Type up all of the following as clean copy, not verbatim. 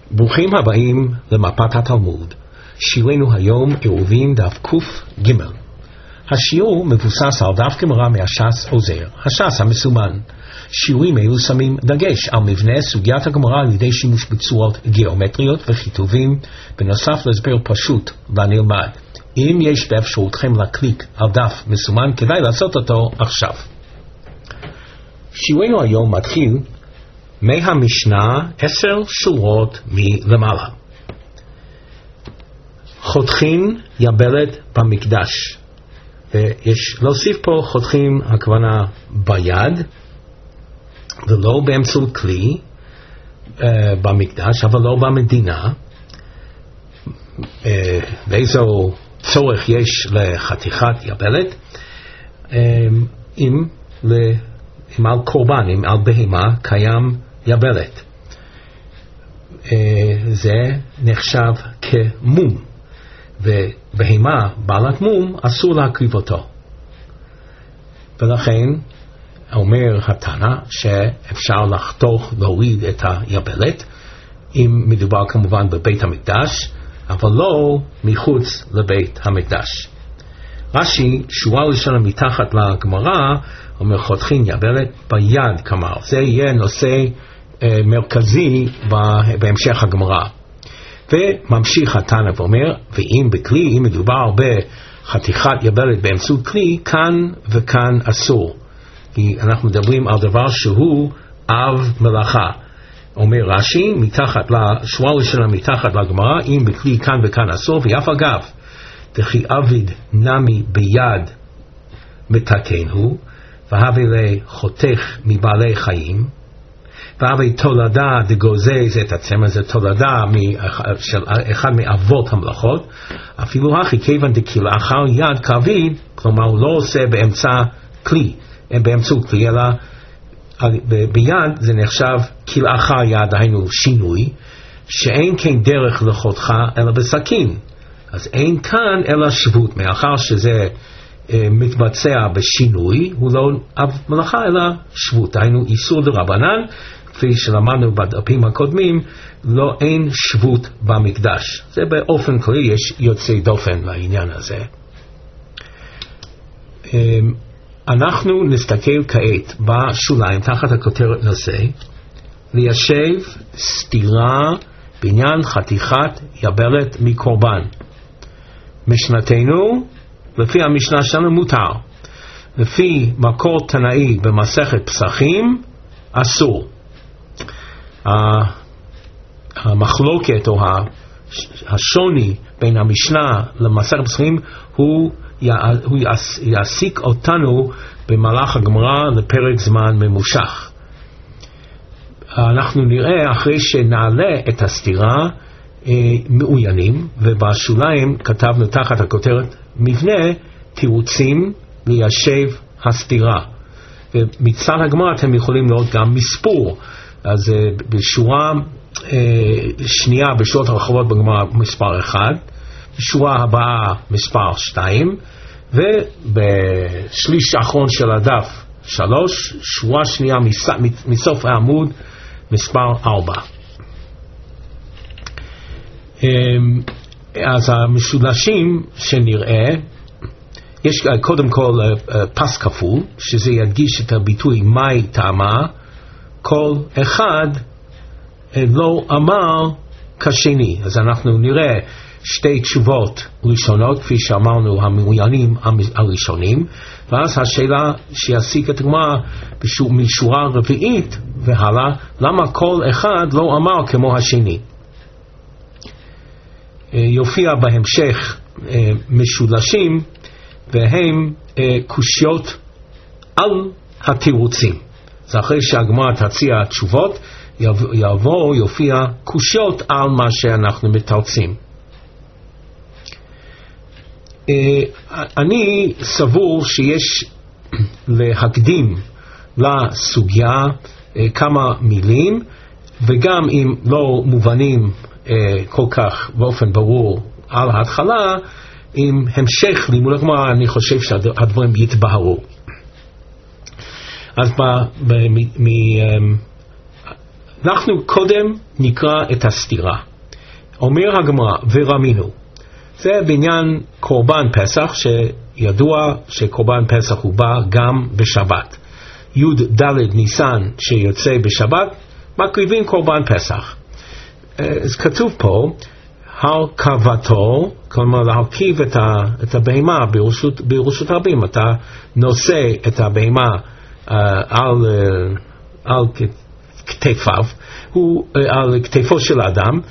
ברוכים הבאים למפת התלמוד. שיעורנו היום עירובין דף ק"ג. השיעור מבוסס על דף גמרא מהש"ס עוזר, הש"ס המסומן. שיעורים אלו שמים דגש על מבנה סוגיית הגמרא על ידי שימוש בצורות גיאומטריות וכיתובים, בנוסף להסבר פשוט והנלמד. אם יש באפשרותכם להקליק על דף מסומן, כדאי לעשות אותו עכשיו. שיעורנו היום מתחיל מהמשנה 10 שורות מלמעלה. חותכין יבלת במקדש. ויש להוסיף פה חותכים הכוונה ביד ולא באמצעות כלי במקדש, אבל לא במדינה. ואיזו צורך יש לחתיכת יבלת? אם על קורבן, אם על בהמה קיים יבלת, זה נחשב כמום, ובהמה בעלת מום אסור להקריב אותו. ולכן אומר התנא שאפשר לחתוך, להוריד את היבלת, אם מדובר כמובן בבית המקדש, אבל לא מחוץ לבית המקדש. רש"י, שורה ראשונה מתחת לגמרא, אומר חותכין יבלת ביד, כלומר זה יהיה נושא מרכזי בהמשך הגמרא. וממשיך התנא ואומר, ואם בכלי, אם מדובר בחתיכת יבלת באמצעות כלי, כאן וכאן אסור, כי אנחנו מדברים על דבר שהוא אב מלאכה. אומר רש"י, שורה ראשונה מתחת לגמרא, אם בכלי כאן וכאן אסור, ויף אגב דכי עביד נמי ביד מתקן הוא, והווה לחותך מבעלי חיים, והווה תולדה דגוזז את הצמר, זה תולדה של אחד מאבות המלאכות, אפילו הכי כיוון דכלאחר יד כעביד, כלומר הוא לא עושה באמצעות כלי, אלא ביד זה נחשב כלאחר יד, היינו שינוי, שאין כן דרך לחותך אלא בסכין. אז אין כאן אלא שבות, מאחר שזה מתבצע בשינוי, הוא לא אב מלאכה אלא שבות, היינו איסור דרבנן, כפי שלמדנו בדפים הקודמים, לא אין שבות במקדש. זה באופן כללי, יש יוצא דופן לעניין הזה. אנחנו נסתכל כעת בשוליים תחת הכותרת נושא, ליישב סתירה בעניין חתיכת יבלת מקורבן. משנתנו, לפי המשנה שלנו מותר. לפי מקור תנאי במסכת פסחים, אסור. המחלוקת או השוני בין המשנה למסכת פסחים הוא יעסיק אותנו במהלך הגמרא לפרק זמן ממושך. אנחנו נראה אחרי שנעלה את הסתירה מעוינים, ובשוליים כתבנו תחת הכותרת מבנה תירוצים ליישב הסתירה, ומצד הגמרא אתם יכולים לראות גם מספור. אז בשורה שנייה בשורות הרחבות בגמרא מספר 1, בשורה הבאה מספר 2, ובשליש האחרון של הדף 3, שורה שנייה מסוף העמוד מספר 4. אז המשולשים שנראה, יש קודם כל פס כפול, שזה ידגיש את הביטוי מהי טעמה, כל אחד לא אמר כשני. אז אנחנו נראה שתי תשובות ראשונות, כפי שאמרנו, המעוינים הראשונים, ואז השאלה שיעסיק את הגמרא משורה רביעית והלאה, למה כל אחד לא אמר כמו השני. יופיע בהמשך משולשים, והם קושיות על התירוצים. אז אחרי שהגמרא תציע תשובות, יופיע קושיות על מה שאנחנו מתרצים. אני סבור שיש להקדים לסוגיה כמה מילים, וגם אם לא מובנים כל כך באופן ברור על ההתחלה, עם המשך לימוד הגמרא אני חושב שהדברים יתבהרו. אז אנחנו קודם נקרא את הסתירה. אומר הגמרא, ורמינו. זה בעניין קורבן פסח, שידוע שקורבן פסח הוא בא גם בשבת. י' ד' ניסן שיוצא בשבת, מקריבים קורבן פסח. אז כתוב פה, הרכבתו, כלומר להרכיב את הבהמה ברשות רבים. אתה נושא את הבהמה על כתפיו, על כתפו של האדם,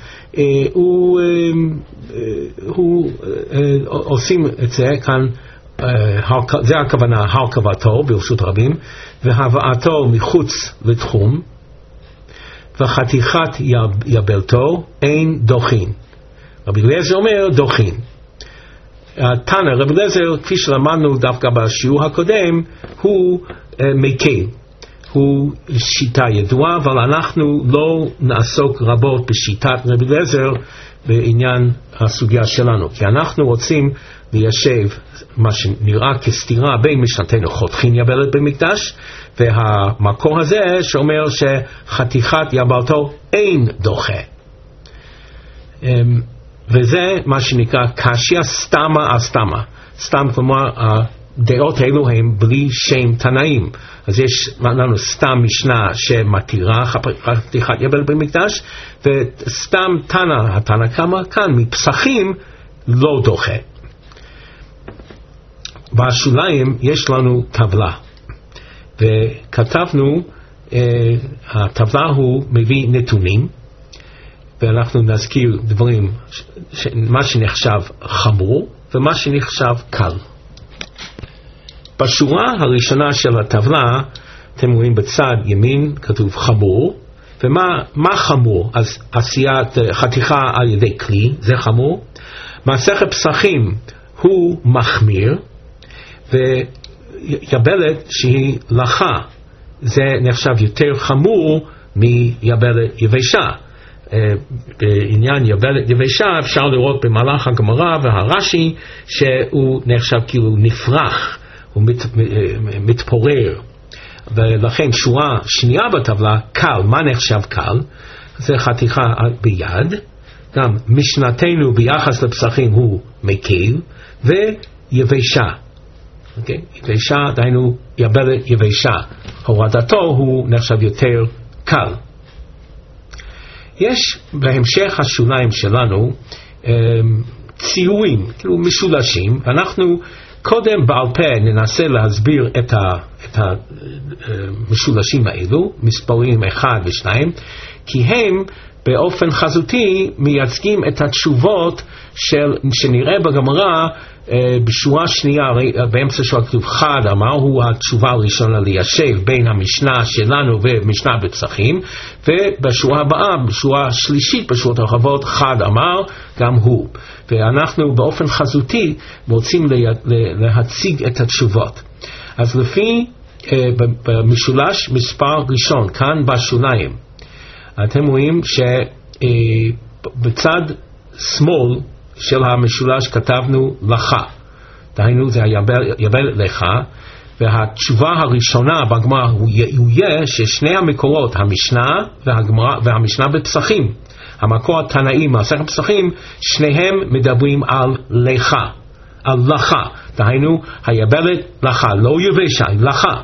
עושים את זה כאן, זה הכוונה הרכבתו ברשות רבים, והבאתו מחוץ לתחום, וחתיכת יבלתו אין דוחין. רבי אליעזר אומר דוחין. תנא רבי אליעזר, כפי שלמדנו דווקא בשיעור הקודם, הוא מקל, הוא שיטה ידועה, אבל אנחנו לא נעסוק רבות בשיטת רבי אליעזר בעניין הסוגיה שלנו, כי אנחנו רוצים ליישב מה שנראה כסתירה בין משנתנו חותכין יבלת במקדש, והמקור הזה שאומר שחתיכת יבלתו אין דוחה, וזה מה שנקרא קשיא סתמה אסתמה. סתם, כלומר הדעות האלו הם בלי שם תנאים. אז יש לנו סתם משנה שמתירה חתיכת יבל במקדש, וסתם תנא, התנא קמא כאן מפסחים לא דוחה. בשוליים יש לנו טבלה, וכתבנו, הטבלה הוא מביא נתונים, ואנחנו נזכיר דברים, מה שנחשב חמור ומה שנחשב קל. בשורה הראשונה של הטבלה, אתם רואים בצד ימין כתוב חמור, ומה חמור? אז עשיית חתיכה על ידי כלי, זה חמור. מסכת פסחים הוא מחמיר, ויבלת שהיא לחה, זה נחשב יותר חמור מיבלת יבשה. בעניין יבלת יבשה אפשר לראות במהלך הגמרא והרש"י שהוא נחשב כאילו נפרח, הוא מתפורר, ולכן שורה שנייה בטבלה קל. מה נחשב קל? זה חתיכה ביד. גם משנתנו ביחס לפסחים הוא מקל, ויבשה, יבשה דהיינו יבלת יבשה, הורדתו הוא נחשב יותר קל. יש בהמשך השוליים שלנו ציורים, כאילו משולשים, ואנחנו קודם בעל פה ננסה להסביר את המשולשים האלו, מספרים 1 ו2, כי הם באופן חזותי מייצגים את התשובות שנראה בגמרא בשורה שנייה, באמצע שורה כתוב חד אמר, הוא התשובה הראשונה ליישב בין המשנה שלנו ומשנה בפסחים, ובשורה הבאה, בשורה שלישית בשורות הרחבות, חד אמר גם הוא. ואנחנו באופן חזותי רוצים להציג את התשובות. אז לפי במשולש מספר ראשון, כאן בשוליים, אתם רואים שבצד שמאל של המשולש כתבנו לחה, דהיינו זה יבל לך, והתשובה הראשונה בגמרא הוא יהיה ששני המקורות, המשנה והמשנה בפסחים, המקור התנאי מסכת פסחים, שניהם מדברים על לחה, על לחה, דהיינו היבלת לחה, לא יבשה, לחה.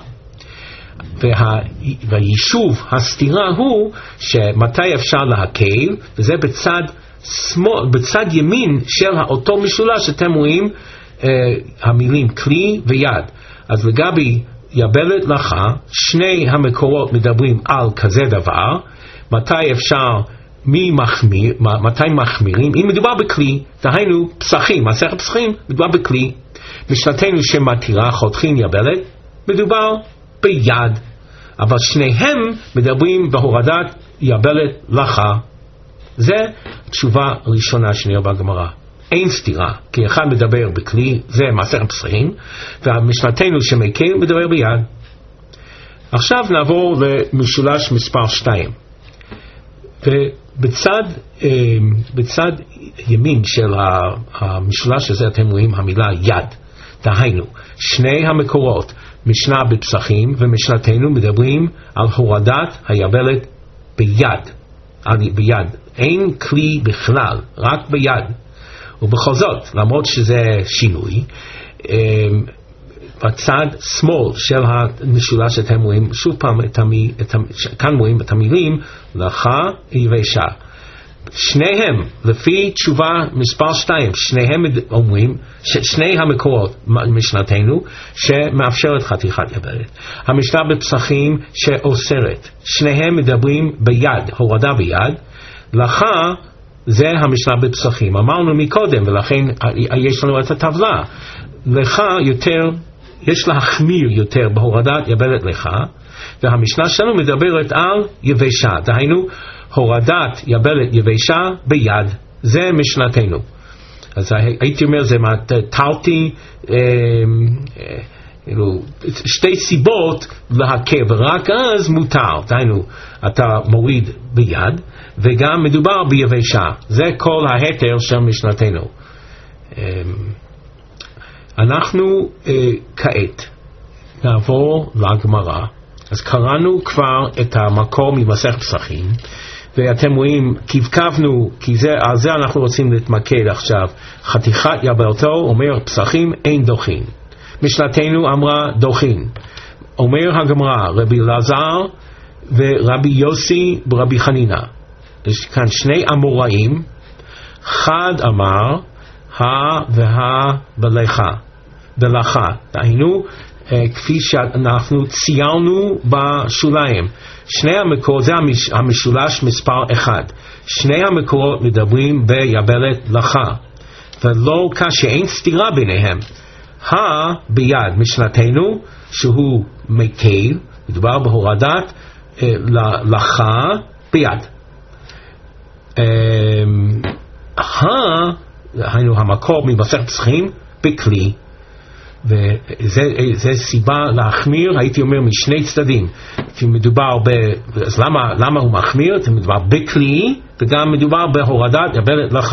והיישוב הסתירה הוא שמתי אפשר להקל, וזה בצד ימין של אותו משולש שאתם רואים המילים כלי ויד. אז לגבי יבלת לחה, שני המקורות מדברים על כזה דבר. מתי אפשר, מתי מחמירים? אם מדובר בכלי, דהיינו פסחים, מסכת פסחים מדובר בכלי. משנתנו שמתירה חותכין יבלת, מדובר ביד, אבל שניהם מדברים בהורדת יבלת לחה. זה תשובה ראשונה שנראה בגמרא. אין סתירה, כי אחד מדבר בכלי, זה מסכת פסחים, והמשנתנו שמקל מדבר ביד. עכשיו נעבור למשולש מספר 2. ובצד ימין של המשולש הזה אתם רואים המילה יד. דהיינו, שני המקורות, משנה בפסחים ומשנתנו, מדברים על הורדת היבלת ביד, אין כלי בכלל, רק ביד. ובכל זאת, למרות שזה שינוי, בצד שמאל של המשולש שאתם רואים, שוב פעם, כאן רואים את המילים לך יבשה. שניהם, לפי תשובה מספר 2, שניהם אומרים, שני המקורות משנתנו, שמאפשרת חתיכת יבלת. המשנה בפסחים שאוסרת, שניהם מדברים ביד, הורדה ביד, לך זה המשנה בפסחים. אמרנו מקודם, ולכן יש לנו את הטבלה. לך יותר, יש להחמיר יותר בהורדת יבלת לך, והמשנה שלנו מדברת על יבשה, דהיינו, הורדת יבלת יבשה ביד, זה משנתנו. אז הייתי אומר, זה תלתי שתי סיבות להקל, ורק אז מותר, דהיינו, אתה מוריד ביד, וגם מדובר ביבשה, זה כל ההתר של משנתנו. אנחנו כעת נעבור לגמרא. אז קראנו כבר את המקור ממסכת פסחים, ואתם רואים, קבקבנו, כי על זה אנחנו רוצים להתמקד עכשיו. חתיכת יבלתו אומר פסחים אין דוחין. משנתנו אמרה דוחין. אומר הגמרא, רבי אלעזר ורבי יוסי ורבי חנינה. יש כאן שני אמוראים, אחד אמר והבלכה, דהיינו, כפי שאנחנו ציירנו בשוליים. שני המקורות, זה המשולש מספר 1. שני המקורות מדברים ביבלת לך, ולא כשאין סתירה ביניהם. ביד משנתנו, שהוא מקל, מדובר בהורדת לך ביד. היינו המקור ממסכת פסחים בכלי, וזה סיבה להחמיר, הייתי אומר משני צדדים. כי מדובר אז למה הוא מחמיר? מדובר בכלי, וגם מדובר בהורדת יבלת לך.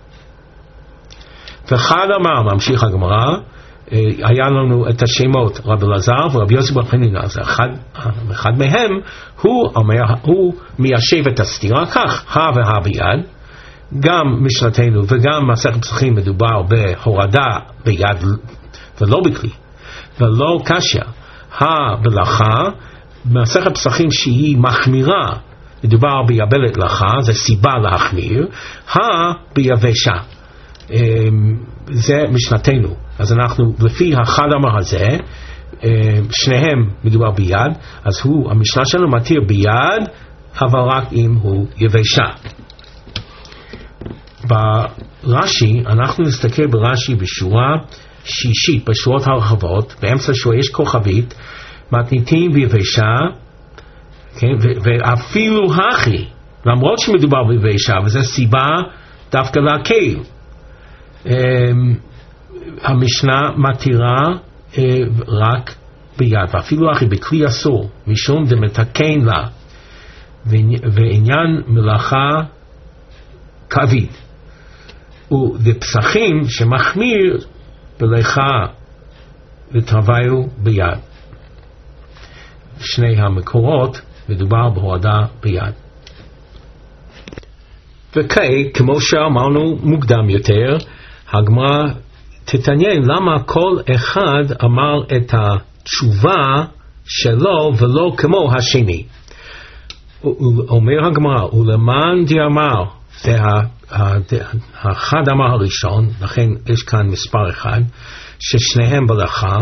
ואחד אמר, ממשיך הגמרא, היה לנו את השמות רבי אלעזר ורבי יוסי בר חנינא, אז אחד מהם הוא מיישב את הסתירה כך, והא ביד. גם משנתנו וגם מסכת פסחים מדובר בהורדה ביד ולא בכלי, ולא קשיא. בלכה, מסכת פסחים שהיא מחמירה, מדובר ביבלת לך, זה סיבה להחמיר. ביבשה, זה משנתנו. אז אנחנו לפי החד אמר הזה, שניהם מדובר ביד, אז המשנה שלנו מתיר ביד, אבל רק אם הוא יבשה. ברש"י, אנחנו נסתכל ברש"י בשורה שישית, בשורות הרחבות, באמצע השורה יש כוכבית, מתניתים ביבשה, ואפילו הכי, למרות שמדובר ביבשה, וזו סיבה דווקא להקל. המשנה מתירה רק ביד, ואפילו הכי בכלי אסור, משום דמתקן לה, ועניין מלאכה כבד. ופסחים שמחמיר בלכה ותרוויו ביד. שני המקורות מדובר בהורדה ביד. וכעת, כמו שאמרנו מוקדם יותר, הגמרא תתעניין למה כל אחד אמר את התשובה שלו ולא כמו השני. אומר הגמרא, ולמען דאמר, זה החד אמר הראשון, לכן יש כאן מספר 1, ששניהם בלכה,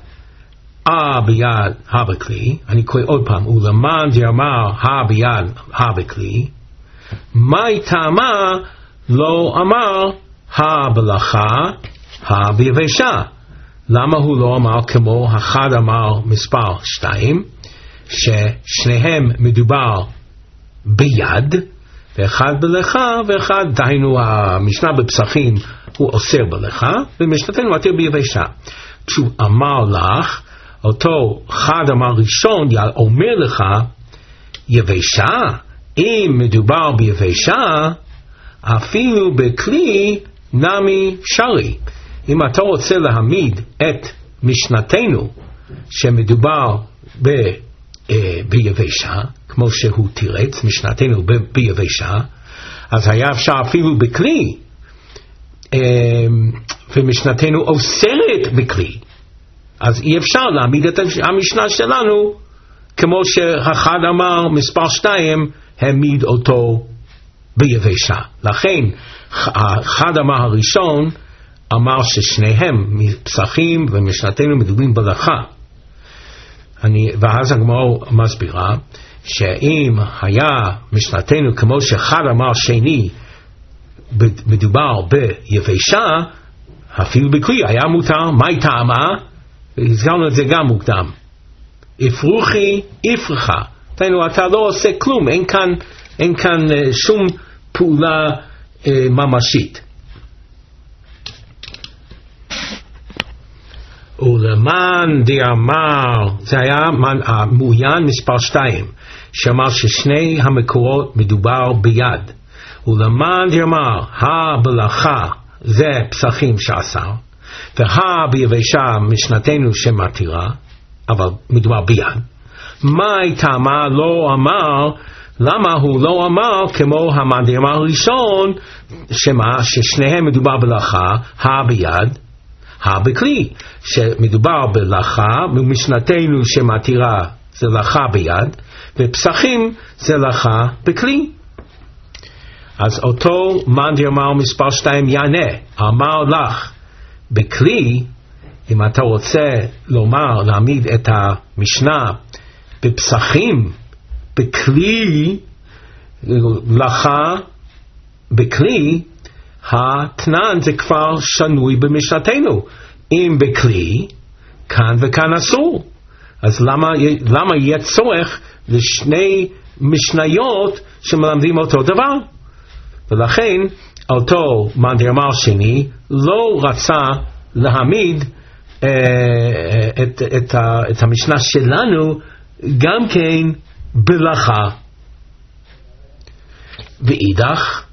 ביד, בכלי. אני קורא עוד פעם, ולמען דאמר ביד, בכלי, מה טעמה לא אמר בלכה, ביבשה? למה הוא לא אמר כמו החד אמר מספר 2, ששניהם מדובר ביד, ואחד בלכה, ואחד, דהיינו המשנה בפסחים הוא אוסר בלכה, ומשנתנו מתיר ביבשה. כשהוא אמר לך, אותו חד אמר ראשון אומר לך, יבשה, אם מדובר ביבשה, אפילו בכלי נמי שרי. אם אתה רוצה להעמיד את משנתנו, שמדובר ביבשה, כמו שהוא תירץ, משנתנו ביבשה, אז היה אפשר אפילו בכלי, ומשנתנו אוסרת בכלי, אז אי אפשר להעמיד את המשנה שלנו, כמו שאחד אמר, מספר 2, העמיד אותו ביבשה. לכן, אחד אמר הראשון, אמר ששניהם מפסחים ומשנתנו מדובים בלכה. ואז הגמרא מסבירה, שאם היה משנתנו כמו שאחד אמר שני, מדובר ביבשה, אפילו בכלי היה מותר. מה הייתה טעמה? הזכרנו את זה גם מוקדם. אפרוכי אפרחה. אתה לא עושה כלום, אין כאן שום פעולה ממשית. ולמען דאמר, זה היה המעוין מספר 2, שאמר ששני המקורות מדובר ביד. ולמען דאמר, הבלחה זה פסחים שעשר, ביבשה משנתנו שמתירה, אבל מדובר ביד. מה הייתה מה לא אמר? למה הוא לא אמר כמו המאן דאמר הראשון, ששניהם מדובר בלחה, ביד, בכלי, שמדובר בלחה, ומשנתנו שמתירה זה לחה ביד, ופסחים זה לחה בכלי. אז אותו מאן דאמר מספר 2 יענה, אמר לך, בכלי, אם אתה רוצה לומר, להעמיד את המשנה בפסחים, בכלי, לחה, בכלי, התנן זה כבר שנוי במשנתנו. אם בכלי, כאן וכאן אסור. אז למה יהיה צורך לשני משניות שמלמדים אותו דבר? ולכן, אותו מאן דאמר שני לא רצה להעמיד את המשנה שלנו גם כן בלחה. ואידך,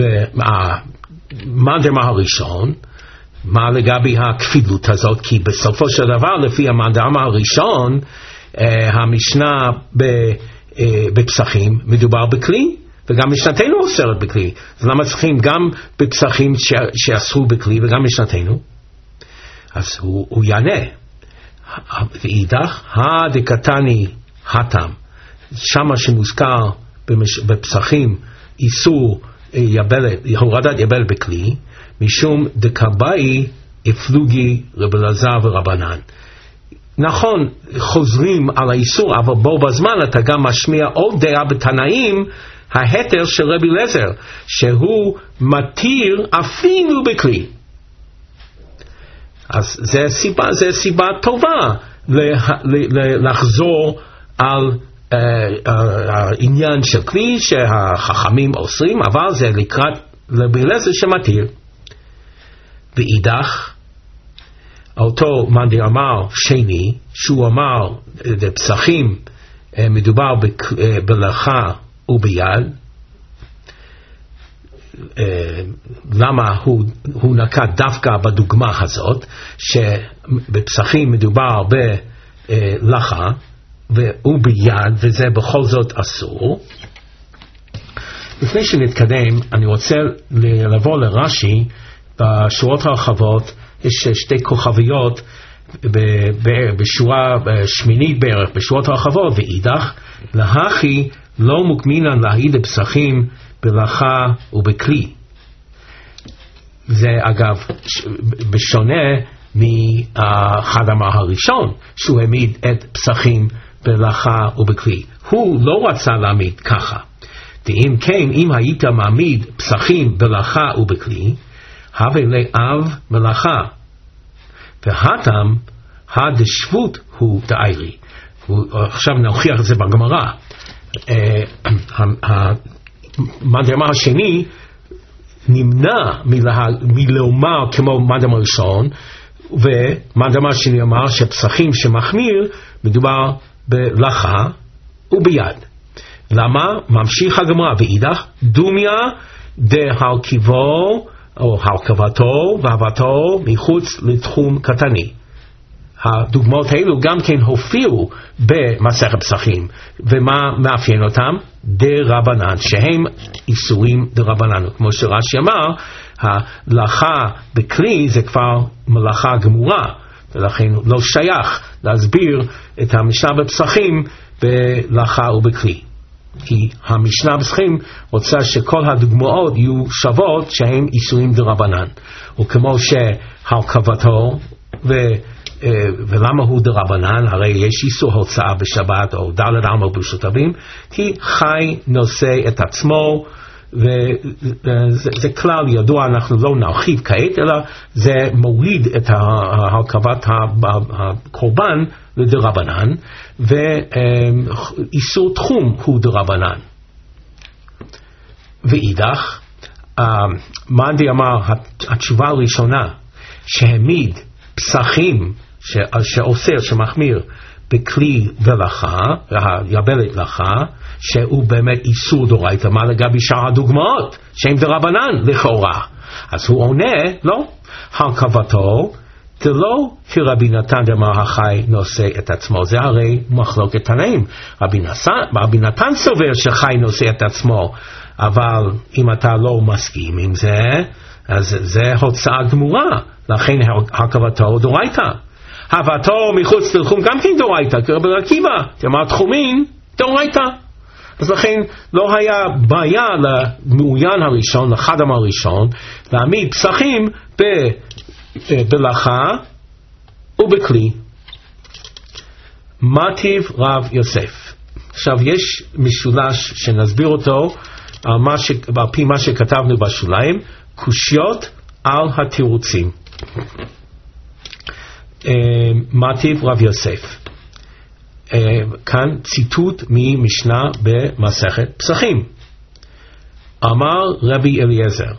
מאן דאמר הראשון, מה לגבי הכפילות הזאת? כי בסופו של דבר, לפי המאן דאמר הראשון, המשנה בפסחים מדובר בכלי, וגם משנתנו אוסרת בכלי. אז למה צריכים גם בפסחים שאסרו בכלי וגם משנתנו? אז הוא יענה. ואידך, דקתני התם, שמה שמוזכר בפסחים איסור הורדת יבל בכלי, משום דקבאי אפלוגי רבי אלעזר ורבנן. נכון, חוזרים על האיסור, אבל בו בזמן אתה גם משמיע עוד דעה בתנאים, ההתר של רבי אלעזר, שהוא מתיר אפילו בכלי. אז זה סיבה טובה לחזור על העניין של כלי שהחכמים אוסרים, אבל זה לקראת רבי אלעזר שמתיר. ואידך, אותו מאן דאמר שני, שהוא אמר בפסחים מדובר בלחה וביד, למה הוא נקט דווקא בדוגמה הזאת, שבפסחים מדובר בלחה וביד, וזה בכל זאת אסור. לפני שנתקדם, אני רוצה לעבור לרש"י. בשורות הרחבות יש שתי כוכביות בשורה שמינית בערך בשורות הרחבות, ואידך להכי לא מוקמינן להעיד בפסחים בלחה ובכלי. זה אגב בשונה מאחד אמר הראשון, שהוא העמיד את פסחים בלחה ובכלי. הוא לא רצה להעמיד ככה. ואם כן, אם היית מעמיד פסחים בלחה ובכלי, הווה לאב מלאכה, והתם הדשבות הוא דאיירי. עכשיו נוכיח את זה בגמרא. מאן דאמר השני נמנע מלומר כמו מאן דאמר הראשון, ומאן דאמר השני אמר שפסחים שמחמיר מדובר בלחה וביד. למה? ממשיך הגמרא, ואידך דומיה דהרכיבו או הרכבתו והבאתו מחוץ לתחום קטני. הדוגמאות האלו גם כן הופיעו במסכת פסחים, ומה מאפיין אותם? דרבנן, שהם איסורים דרבנן. כמו שרש"י אמר, המלאכה בכלי זה כבר מלאכה גמורה, ולכן לא שייך להסביר את המשנה בפסחים במלאכה ובכלי. כי המשנה בפסחים רוצה שכל הדוגמאות יהיו שוות שהן איסורים דרבנן. וכמו שהרכבתו ולמה הוא דרבנן? הרי יש איסור הוצאה בשבת או דלת עלמא ברשות הרבים, כי חי נושא את עצמו, וזה כלל ידוע, אנחנו לא נרחיב כעת, אלא זה מוריד את הרכבת הקורבן לדרבנן, ואיסור תחום הוא דרבנן. ואידך, מאנדי אמר, התשובה הראשונה שהעמיד פסחים שאוסר, שמחמיר בכלי ולאכה, היבלת לאכה, שהוא באמת איסור דאורייתא, מה לגבי שאר הדוגמאות שהם דרבנן לכאורה? אז הוא עונה, לא, הרכבתו זה לא כרבי נתן דאמר החי נושא את עצמו, זה הרי מחלוקת תנאים. רבי נתן סובר שחי נושא את עצמו, אבל אם אתה לא מסכים עם זה, אז זה הוצאה גמורה, לכן הרכבתו דאורייתא. הבאתו מחוץ לתחום גם כן דאורייתא, כרבי עקיבא דאמר תחומין דאורייתא. אז לכן לא היה בעיה למעוין הראשון, לחדם הראשון, להעמיד פסחים בלאכה ובכלי. מה טיב רב יוסף? עכשיו יש משולש שנסביר אותו על פי מה שכתבנו בשוליים, קושיות על התירוצים. מה טיב רב יוסף? כאן ציטוט ממשנה במסכת פסחים. אמר רבי אליעזר,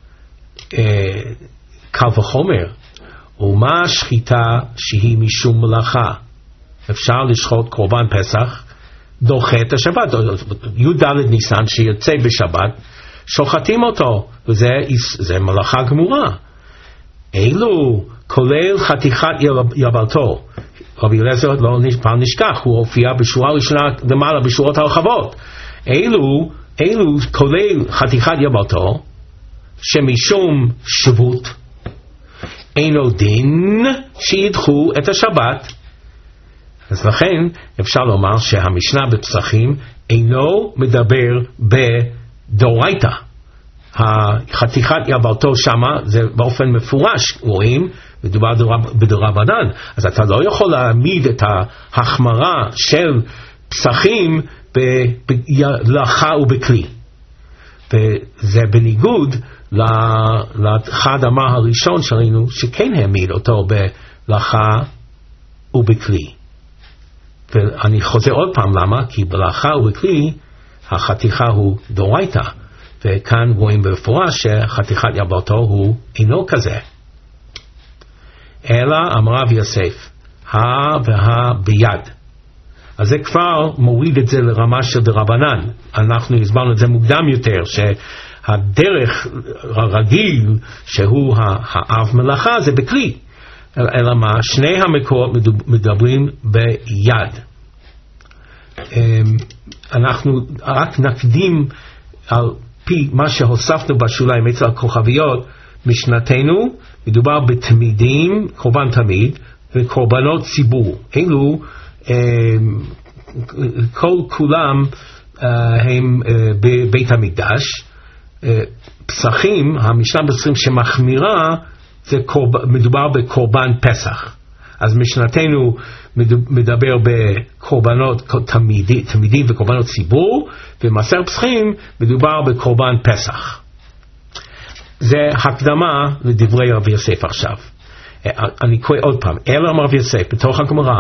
קל וחומר, ומה שחיטה שהיא משום מלאכה? אפשר לשחוט קורבן פסח, דוחה את השבת, י"ד ניסן שיוצא בשבת, שוחטים אותו, וזה מלאכה גמורה. אילו כולל חתיכת יבלתו. רבי אליעזר לא פעם נשכח, הוא הופיע בשורה ראשונה למעלה בשורות הרחבות. אילו כולל חתיכת יבלתו, שמשום שבות, אינו דין שידחו את השבת. אז לכן אפשר לומר שהמשנה בפסחים אינו מדבר בדאורייתא. החתיכת יבלתו שמה זה באופן מפורש, רואים, מדובר בדרבנן. אז אתה לא יכול להעמיד את ההחמרה של פסחים בלאכה ובכלי. וזה בניגוד לחדמה הראשון שראינו שכן העמיד אותו בלאכה ובכלי. ואני חוזר עוד פעם למה, כי בלאכה ובכלי החתיכה הוא דאורייתא, וכאן רואים בפורש שחתיכת יבלתו הוא אינו כזה. אלא אמר רב יוסף, ביד. אז זה כבר מוריד את זה לרמה של דרבנן. אנחנו הסברנו את זה מוקדם יותר, שהדרך הרגיל שהוא האב מלאכה זה בכלי. אלא מה? שני המקורות מדברים ביד. אנחנו רק נקדים על פי מה שהוספנו בשוליים אצל הכוכביות, משנתנו מדובר בתמידים, קורבן תמיד, וקורבנות ציבור. אלו כולם הם בבית המקדש. פסחים, המשנה בפסחים שמחמירה, מדובר בקורבן פסח. אז משנתנו מדבר בקורבנות תמידים וקורבנות ציבור, ומסכת פסחים מדובר בקורבן פסח. זה הקדמה לדברי רבי יוסף עכשיו. אני קורא עוד פעם, אלא אמר רבי יוסף בתוך הגמרא,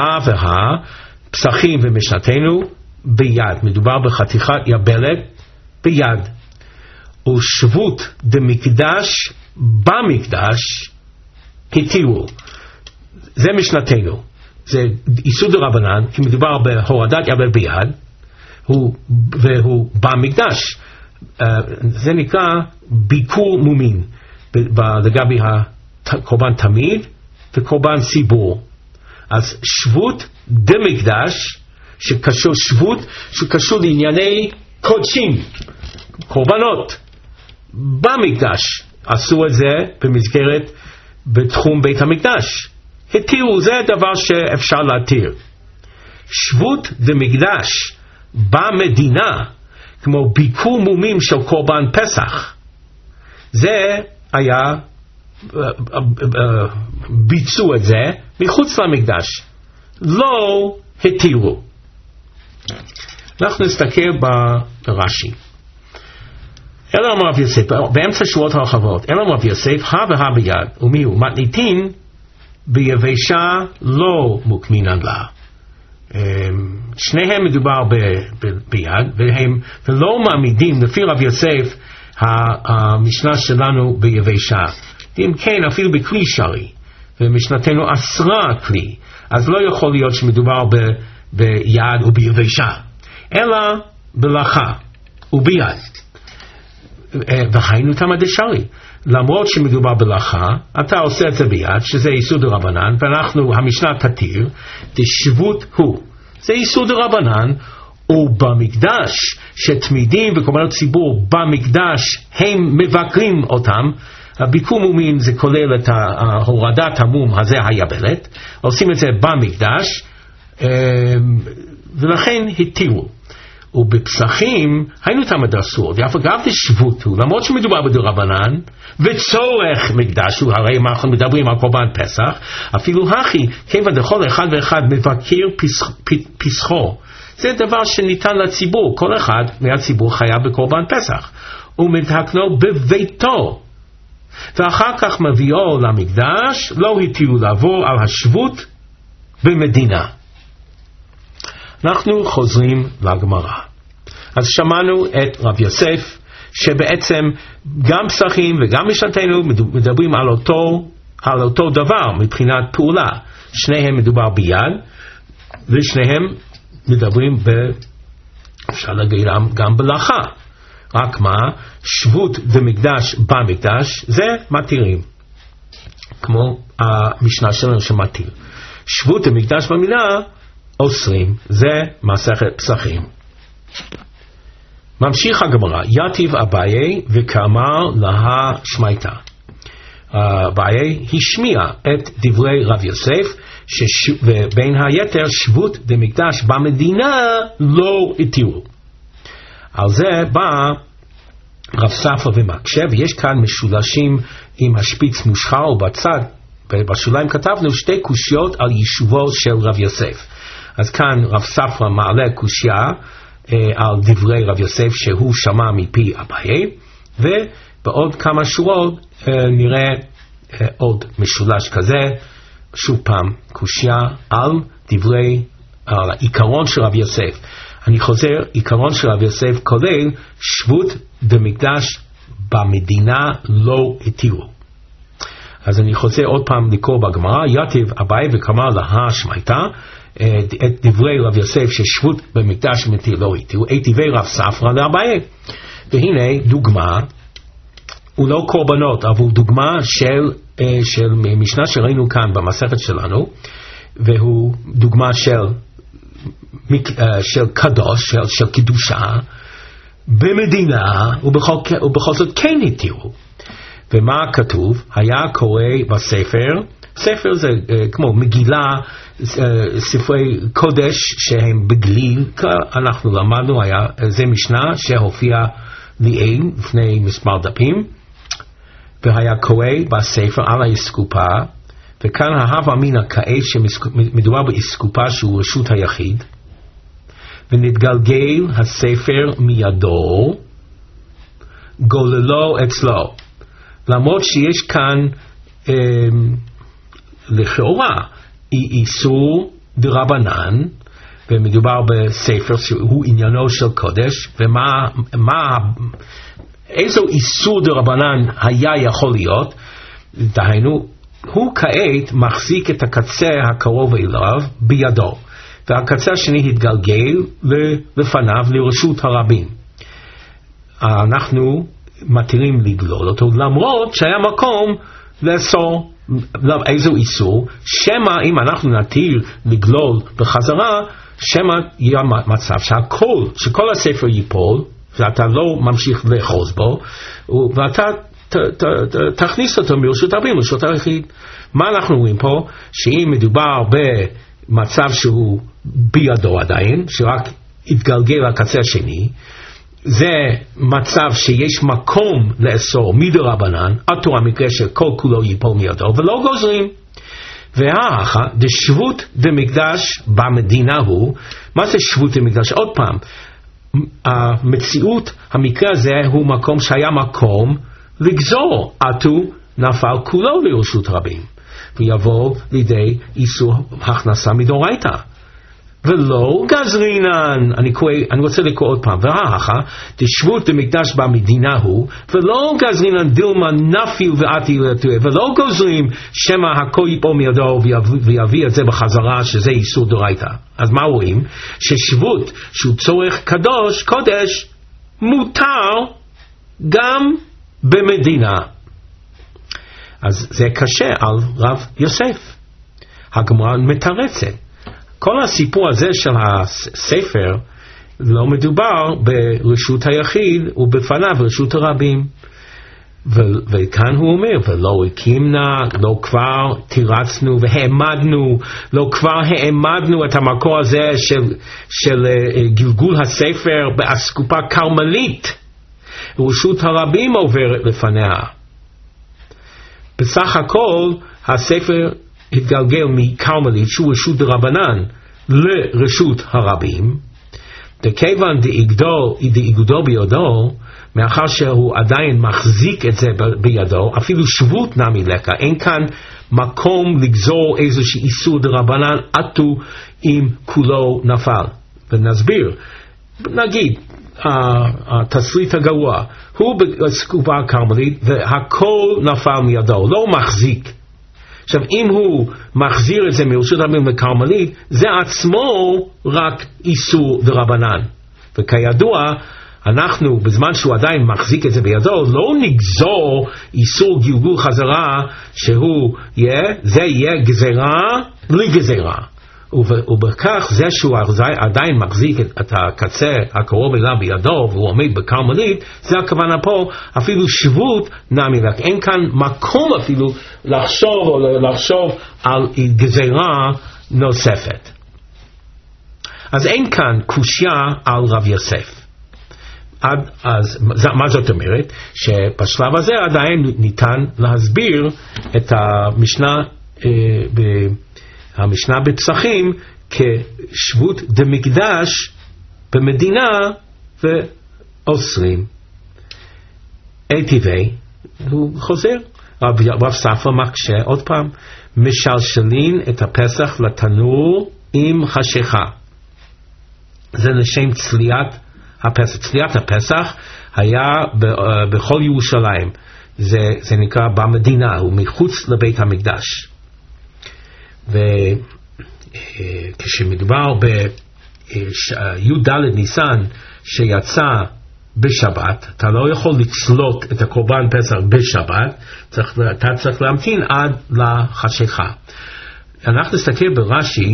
פסחים ומשנתנו ביד, מדובר בחתיכת יבלת ביד. ושבות דמקדש במקדש התירו. זה משנתנו, זה איסור דרבנן, כי מדובר בהורדת יבלת ביד, והוא במקדש. זה נקרא ביקור מומין לגבי הקורבן תמיד וקורבן ציבור. אז שבות דמקדש, שבות שקשור לענייני קודשים, קורבנות, במקדש, עשו את זה במסגרת בתחום בית המקדש. התירו, זה דבר שאפשר להתיר. שבות דמקדש במדינה, כמו ביקור מומים של קורבן פסח, זה היה ביצעו את זה מחוץ למקדש, לא התירו. אנחנו נסתכל ברש"י. אלא אמר רב יוסף, באמצע שורות הרחבות, אלא אמר רב יוסף, הא ביד, ומיהו מתניתין ביבשה לא מוקמינן לה. שניהם מדובר ביד, ולא מעמידים לפי רב יוסף המשנה שלנו ביבשה. אם כן, אפילו בכלי שרי, ומשנתנו אסרה כלי, אז לא יכול להיות שמדובר ביד וביבשה, אלא בלאכה וביד. והיינו תמא דשרי, למרות שמדובר בלאכה, אתה עושה את זה ביד, שזה איסור דרבנן, ואנחנו, המשנה תתיר, דשבות הוא, זה איסור דרבנן, ובמקדש שתמידים וקורבנות ציבור במקדש הם מבקרים אותם. הביקור מומים זה כולל את הורדת המום הזה היבלת, עושים את זה במקדש, ולכן התירו. ובפסחים היינו תמד אסור, ואף אגב דשבות הוא, למרות שמדובר בדרבנן וצורך מקדש הוא, הרי אנחנו מדברים על קורבן פסח, אפילו הכי כיוון דכל אחד ואחד מבקר פסחו, זה דבר שניתן לציבור, כל אחד מהציבור חייב בקורבן פסח, ומתקנו בביתו, ואחר כך מביאו למקדש, לא התירו לעבור על השבות במדינה. אנחנו חוזרים לגמרא. אז שמענו את רב יוסף, שבעצם גם פסחים וגם משנתנו מדברים על אותו דבר מבחינת פעולה. שניהם מדובר ביד, ושניהם מדברים אפשר להגיד גם בלאכה. רק מה? שבות במקדש במקדש, זה מתירים. כמו המשנה שלנו שמתיר. שבות במקדש במדינה, אוסרים, זה מסכת פסחים. ממשיך הגמרא, יתיב אביי וכאמר לה שמייתא. אביי השמיע את דברי רב יוסף, ובין היתר שבות במקדש במדינה לא התירו. על זה בא רב ספרא ומקשה, ויש כאן משולשים עם השפיץ מושחר, ובצד, בשוליים כתבנו שתי קושיות על יישובו של רב יוסף. אז כאן רב ספרא מעלה קושיה על דברי רב יוסף שהוא שמע מפי אביי, ובעוד כמה שורות נראה עוד משולש כזה, שוב פעם קושיה על העיקרון של רב יוסף. אני חוזר, עיקרון של רב יוסף כולל שבות במקדש במדינה לא התירו. אז אני חוזר עוד פעם לקרוא בגמרא, יתיב אביי וכאמר לה שמייתא, את דברי רב יוסף ששבות במקדש מתיר לא התירו, את דברי רב ספרא לאביי. והנה דוגמה, הוא לא קורבנות, אבל דוגמה של משנה שראינו כאן במסכת שלנו, והוא דוגמה של קדוש, של קידושה, במדינה, ובכל זאת כן התירו. ומה כתוב? היה קורא בספר, ספר זה כמו מגילה, ספרי קודש שהם בגליל, אנחנו למדנו, זה משנה שהופיע לי לפני מספר דפים, והיה קורא בספר על האסקופה, וכאן ההווה אמינא כעת שמדובר באסקופה שהוא רשות היחיד, ונתגלגל הספר מידו, גוללו אצלו. למרות שיש כאן לכאורה איסור דרבנן, ומדובר בספר שהוא עניינו של קודש, איזו איסור דרבנן היה יכול להיות, דהיינו, הוא כעת מחזיק את הקצה הקרוב אליו בידו, והקצה השני התגלגל לפניו לרשות הרבים. אנחנו מתירים לגלול אותו, למרות שהיה מקום לאסור איזו איסור? שמא אם אנחנו נטיל לגלול בחזרה, שמא יהיה מצב שכל הספר ייפול, ואתה לא ממשיך לאחוז בו, ואתה תכניס אותו מרשות הרבים לרשות היחיד. מה אנחנו רואים פה? שאם מדובר במצב שהוא בידו עדיין, שרק התגלגל לקצה השני, זה מצב שיש מקום לאסור מדרבנן, עטו המקרה שכל כולו ייפול מידו, ולא גוזרים. והאחה, דשבות דמקדש במדינה הוא, מה זה שבות דמקדש? עוד פעם, המציאות, המקרה הזה הוא מקום שהיה מקום לגזור, עטו נפל כולו לרשות רבים, ויבוא לידי איסור הכנסה מדאורייתא. ולא גזרינן, אני רוצה לקרוא עוד פעם, והאחה, דשבות דמקדש במדינה הוא, ולא גזרינן דילמה נפיל ועתי לטועה, ולא גוזרים שמא הכל ייפול מידו ויביא את זה בחזרה, שזה איסור דאורייתא. אז מה רואים? ששבות שהוא צורך קודש מותר גם במדינה. אז זה קשה על רב יוסף. הגמרא מתרצת. כל הסיפור הזה של הספר לא מדובר ברשות היחיד ובפניו רשות הרבים. וכאן הוא אומר, ולא הקימנה, לא כבר תירצנו והעמדנו, לא כבר העמדנו את המקור הזה של גלגול הספר באסקופה קרמלית. רשות הרבים עוברת לפניה. בסך הכל הספר התגלגל מקרמלית שהוא רשות דרבנן לרשות הרבים, וכיוון דאיגודו בידו, מאחר שהוא עדיין מחזיק את זה בידו, אפילו שבות נמי לקה, אין כאן מקום לגזור איזושהי איסור דרבנן עטו אם כולו נפל. ונסביר, נגיד התסריט הגרוע, הוא באסקופה קרמלית והכל נפל מידו, לא מחזיק. עכשיו אם הוא מחזיר את זה מרשות הרבים לקרמלית, זה עצמו רק איסור דרבנן. וכידוע אנחנו בזמן שהוא עדיין מחזיק את זה בידו לא נגזור איסור גלגול חזרה זה יהיה גזרה לגזרה, ובכך זה שהוא עדיין מחזיק את הקצה הקרוב אליו בידו והוא עומד בקרמלית, זה הכוונה פה, אפילו שבות נמי רק, אין כאן מקום אפילו לחשוב על גזרה נוספת. אז אין כאן קושיה על רב יוסף. אז מה זאת אומרת? שבשלב הזה עדיין ניתן להסביר את המשנה בפסחים כשבות דמקדש במדינה ואוסרים. טבעי, הוא חוזר, רב ספרא מקשה עוד פעם, משלשלין את הפסח לתנור עם חשיכה. זה לשם צליית הפסח. צליית הפסח היה בכל ירושלים, זה נקרא במדינה, הוא מחוץ לבית המקדש. וכשמדובר בי"ד ניסן שיצא בשבת, אתה לא יכול לצלות את הקורבן פסח בשבת, אתה צריך להמתין עד לחשיכה. אנחנו נסתכל ברש"י,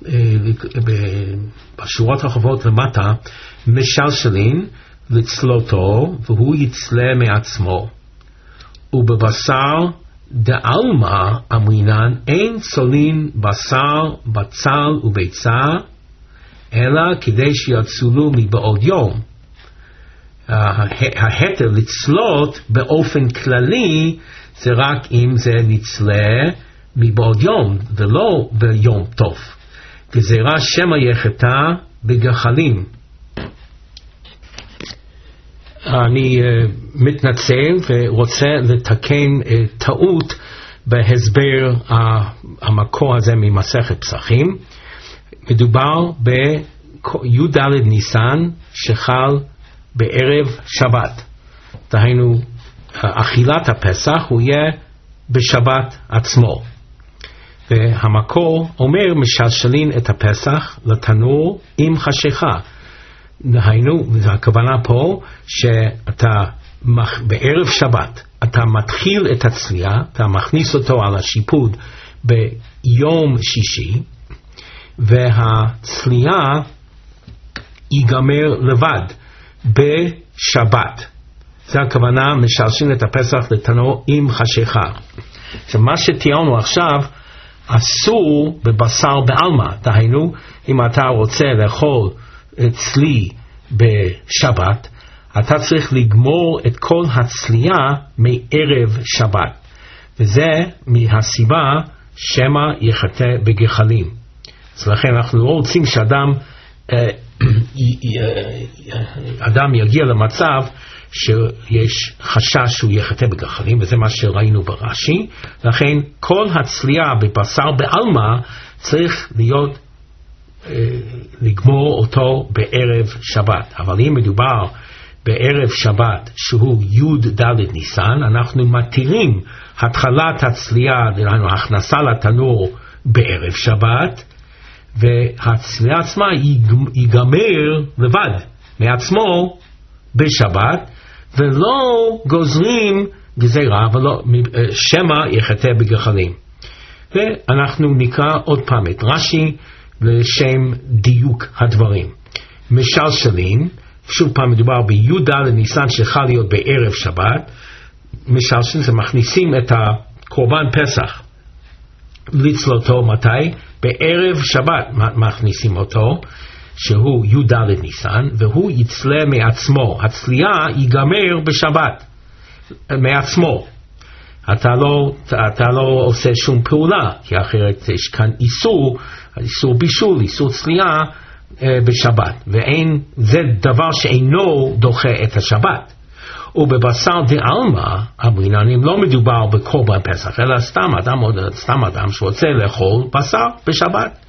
בשורות הרחבות למטה, משלשלין לצלותו והוא יצלה מעצמו, ובבשר דעלמא אמרינן אין צולין בשר בצל וביצה אלא כדי שיצולו מבעוד יום. ההתר לצלות באופן כללי זה רק אם זה נצלה מבעוד יום ולא ביום טוב. גזירה שמא יחטא בגחלים. אני מתנצל ורוצה לתקן טעות בהסבר המקור הזה ממסכת פסחים. מדובר בי"ד ניסן שחל בערב שבת. דהיינו, אכילת הפסח הוא יהיה בשבת עצמו. והמקור אומר משלשלין את הפסח לתנור עם חשיכה. דהיינו, הכוונה פה שאתה בערב שבת אתה מתחיל את הצלייה, אתה מכניס אותו על השיפוד ביום שישי, והצלייה ייגמר לבד בשבת. זה הכוונה, משלשים את הפסח לתנור עם חשיכה. עכשיו, מה שתיארנו עכשיו, אסור בבשר בעלמא. דהיינו, אם אתה רוצה לאכול צלי בשבת, אתה צריך לגמור את כל הצלייה מערב שבת. וזה מהסיבה שמא יחטא בגחלים. אז לכן אנחנו לא רוצים שאדם יגיע למצב שיש חשש שהוא יחטא בגחלים, וזה מה שראינו ברש"י. לכן כל הצלייה בבשר בעלמא צריך להיות לגמור אותו בערב שבת. אבל אם מדובר בערב שבת שהוא י' ד' ניסן, אנחנו מתירים התחלת הצלייה, דהיינו הכנסה לתנור בערב שבת, והצלייה עצמה ייגמר לבד מעצמו בשבת, ולא גוזרים גזירה, שמא יחטא בגחלים. ואנחנו נקרא עוד פעם את רש"י לשם דיוק הדברים. משלשלים, שוב פעם מדובר בי"ד ניסן שחל להיות בערב שבת. משלשלים זה מכניסים את הקורבן פסח לצלותו מתי? בערב שבת מכניסים אותו, שהוא י"ד ניסן, והוא יצלה מעצמו. הצלייה ייגמר בשבת מעצמו. אתה לא עושה שום פעולה, כי אחרת יש כאן איסור בישול, איסור צלייה בשבת, זה דבר שאינו דוחה את השבת. ובבשר דעלמא אמרינן, לא מדובר בקורבן פסח, אלא סתם אדם שרוצה לאכול בשר בשבת.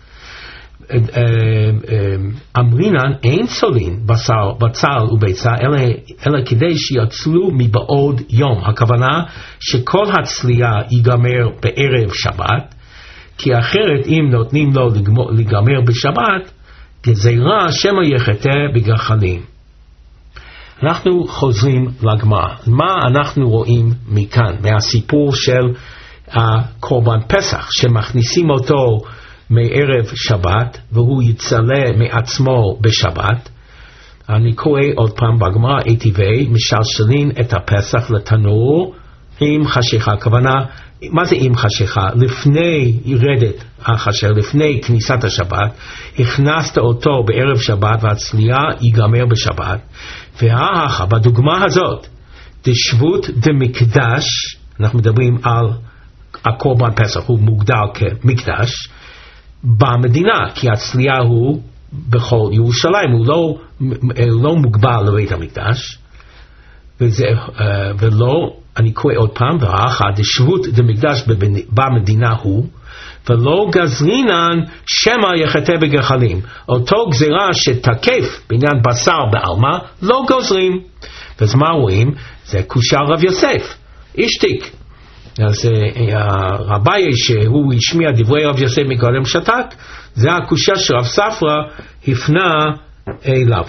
אמרינן אין צולין בצל וביצה אלא כדי שיצלו מבעוד יום. הכוונה שכל הצלייה ייגמר בערב שבת, כי אחרת אם נותנים לו להיגמר בשבת, גזירה שמא יחטא בגחלים. אנחנו חוזרים לגמרא. מה אנחנו רואים מכאן? מהסיפור של הקורבן פסח, שמכניסים אותו מערב שבת, והוא יצלה מעצמו בשבת. אני קורא עוד פעם בגמרא, ATV, משלשלים את הפסח לתנור עם חשיכה. הכוונה, מה זה עם חשיכה? לפני ירדת החשך, לפני כניסת השבת, הכנסת אותו בערב שבת, והצלייה ייגמר בשבת. והאח, בדוגמה הזאת, דשבות דמקדש, אנחנו מדברים על הקורבן פסח, הוא מוגדר כמקדש, במדינה, כי הצלייה הוא בכל ירושלים, הוא לא מוגבל לבית המקדש, ולא, אני קורא עוד פעם, והאח, דשבות דמקדש במדינה הוא, ולא גזרינן שמא יחטא בגחלים. אותו גזירה שתקף בעניין בשר בעלמא, לא גוזרים. אז מה רואים? זה קושר רב יוסף, אישתיק. אז רבי שהוא השמיע דברי רב יוסף מקודם שתק, זה הקושר שרב ספרא הפנה אליו.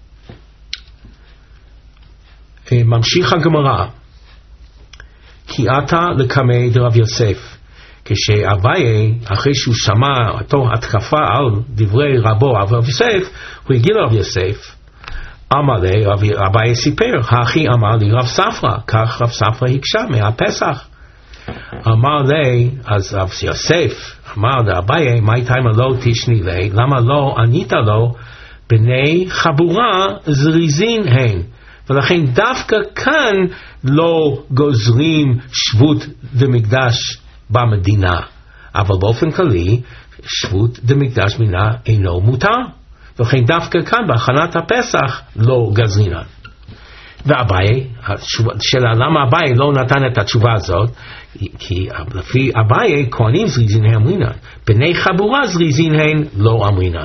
ממשיך הגמרא, כי אתה לקמי דרב יוסף. כשאביי, אחרי שהוא שמע אותו התקפה על דברי רבו רב יוסף, הוא הגיע לרב יוסף, אמר לי, אביי סיפר, האחי אמר לי רב ספרא, כך רב ספרא הקשה מהפסח. אמר לי, אז רב יוסף אמר לאביי, מה איתה אם לא תשני לי, למה לא ענית לו, בני חבורה זריזין הן. ולכן דווקא כאן לא גוזרים שבות דמקדש במדינה, אבל באופן כללי שבות דמקדש מדינה אינו מותר, ולכן דווקא כאן בהכנת הפסח לא גזרינן. ואביי, השאלה למה אביי לא נתן את התשובה הזאת, כי לפי אביי כהנים זריזין הן אמרינן, בני חבורה זריזין הן לא אמרינן.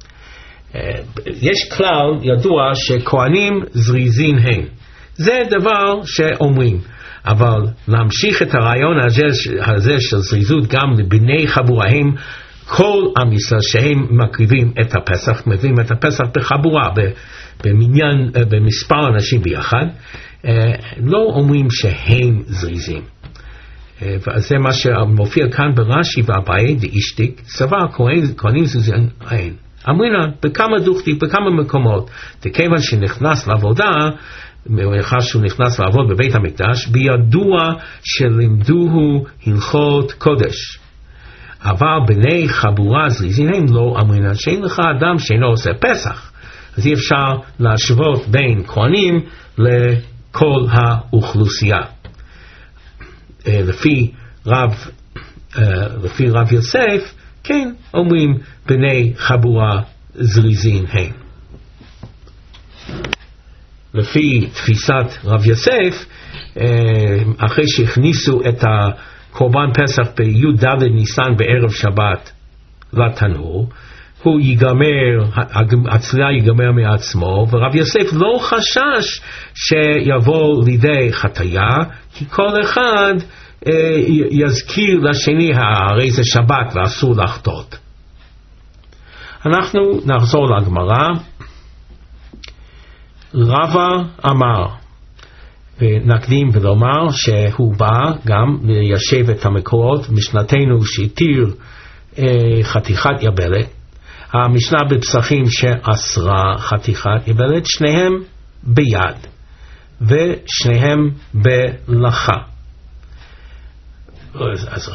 יש כלל ידוע שכהנים זריזין הן, זה דבר שאומרים, אבל להמשיך את הרעיון הזה של זריזות גם לבני חבורה, הם כל עם ישראל שהם מקריבים את הפסח, מביאים את הפסח בחבורה, במניין, במספר אנשים ביחד, לא אומרים שהם זריזים. וזה מה שמופיע כאן ברש"י ואביי דאישתיק, סבר כהנים זריזים אין. אמרינן בכמה דוכתיק, בכמה מקומות, דכיוון שנכנס לעבודה, מאחר שהוא נכנס לעבוד בבית המקדש, בידוע שלימדוהו הלכות קודש. אבל בני חבורה זריזים הם לא אמרינן, שאין לך אדם שאינו עושה פסח. אז אי אפשר להשוות בין כהנים לכל האוכלוסייה. לפי רב יוסף, כן, אומרים בני חבורה זריזים הם. לפי תפיסת רב יוסף, אחרי שהכניסו את הקורבן פסח בי"ד ניסן בערב שבת לתנור, הוא ייגמר, הצלילה ייגמר מעצמו, ורב יוסף לא חשש שיבוא לידי חטאיה, כי כל אחד יזכיר לשני, הרי זה שבת ואסור לחטות. אנחנו נחזור לגמרא. רבא אמר, ונקדים ולומר שהוא בא גם ליישב את המקורות, משנתנו שהתיר חתיכת יבלת, המשנה בפסחים שאסרה חתיכת יבלת, שניהם ביד ושניהם בלחה. אז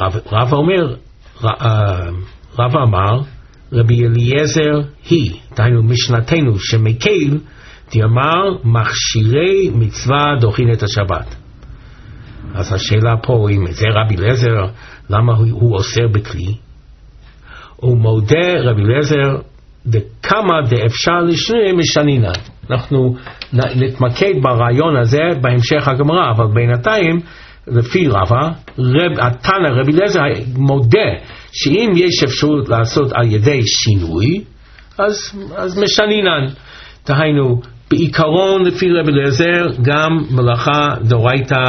רב אמר, רבי אליעזר היא, דהיינו משנתנו שמקל, תאמר מכשירי מצווה דוחין את השבת. אז השאלה פה, אם זה רבי אליעזר, למה הוא אוסר בכלי? הוא מודה רבי אליעזר דכמה דאפשר לשני משנינן. אנחנו נתמקד ברעיון הזה בהמשך הגמרא, אבל בינתיים לפי רבא, התנא רבי אליעזר מודה שאם יש אפשרות לעשות על ידי שינוי, אז משנינן. דהיינו, בעיקרון לפי רבי אליעזר גם מלאכה דאורייתא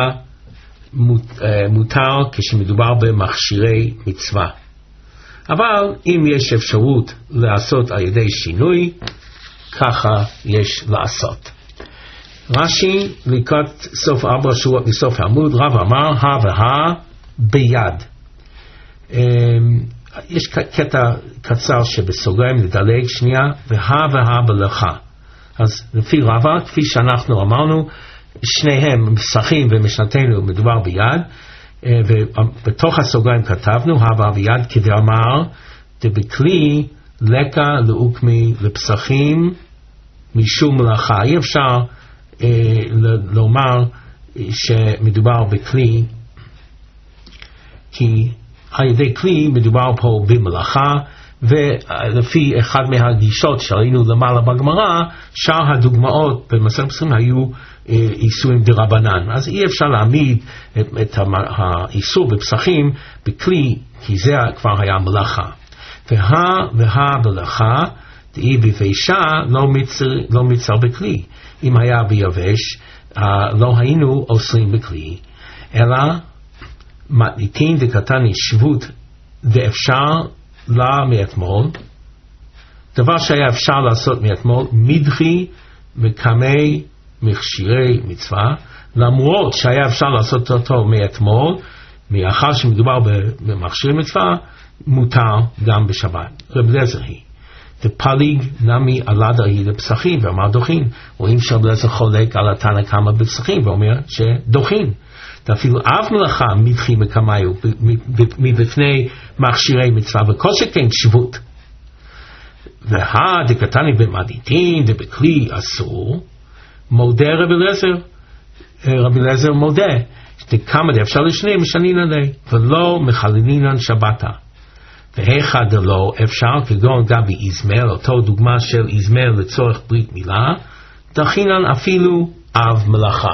מותר כשמדובר במכשירי מצווה. אבל אם יש אפשרות לעשות על ידי שינוי, ככה יש לעשות. רש"י לקראת סוף 4 שורות מסוף העמוד, רב אמר הא ביד. יש קטע קצר שבסוגריים נדלג שנייה, והא בלחה. אז לפי רבא, כפי שאנחנו אמרנו, שניהם פסחים ומשנתנו מדובר ביד, ובתוך הסוגריים כתבנו הא ביד כדאמר דבכלי לקה לאוקמי לפסחים משום מלאכה. אי אפשר לומר שמדובר בכלי, כי על ידי כלי מדובר פה במלאכה, ולפי אחד מהגישות שראינו למעלה בגמרא, שאר הדוגמאות במסכת פסחים היו איסורים דרבנן. אז אי אפשר להעמיד את האיסור בפסחים בכלי, כי זה כבר היה מלאכה. והא בלחה דאי בבישה לא מצר בכלי. אם היה ביבש, לא היינו אוסרים בכלי, אלא מתניתין דקתני שבות דאפשר לה מאתמול, דבר שהיה אפשר לעשות מאתמול, מדחי וקמי מכשירי מצווה, למרות שהיה אפשר לעשות אותו מאתמול, מאחר שמדובר במכשירי מצווה, מותר גם בשבת. רבי אליעזר היא. דפליג נמי עלדה היא לפסחים, ואמר דוחין. רואים שרבי אליעזר חולק על התנא קמא בפסחים, ואומר שדוחין. ואפילו אף מלאכה מדחי מקמיו מבפני מכשירי מצווה, וכל שכן שבות. דקתני במדיטין דבכלי אסור, מודה רבי אליעזר מודה, דכמה דאפשר לשני משנינן די, ולא מחללינן שבתה. והיכא דלא אפשר, כגון גבי איזמר, אותו דוגמה של איזמר לצורך ברית מילה, דחינן אפילו אב מלאכה.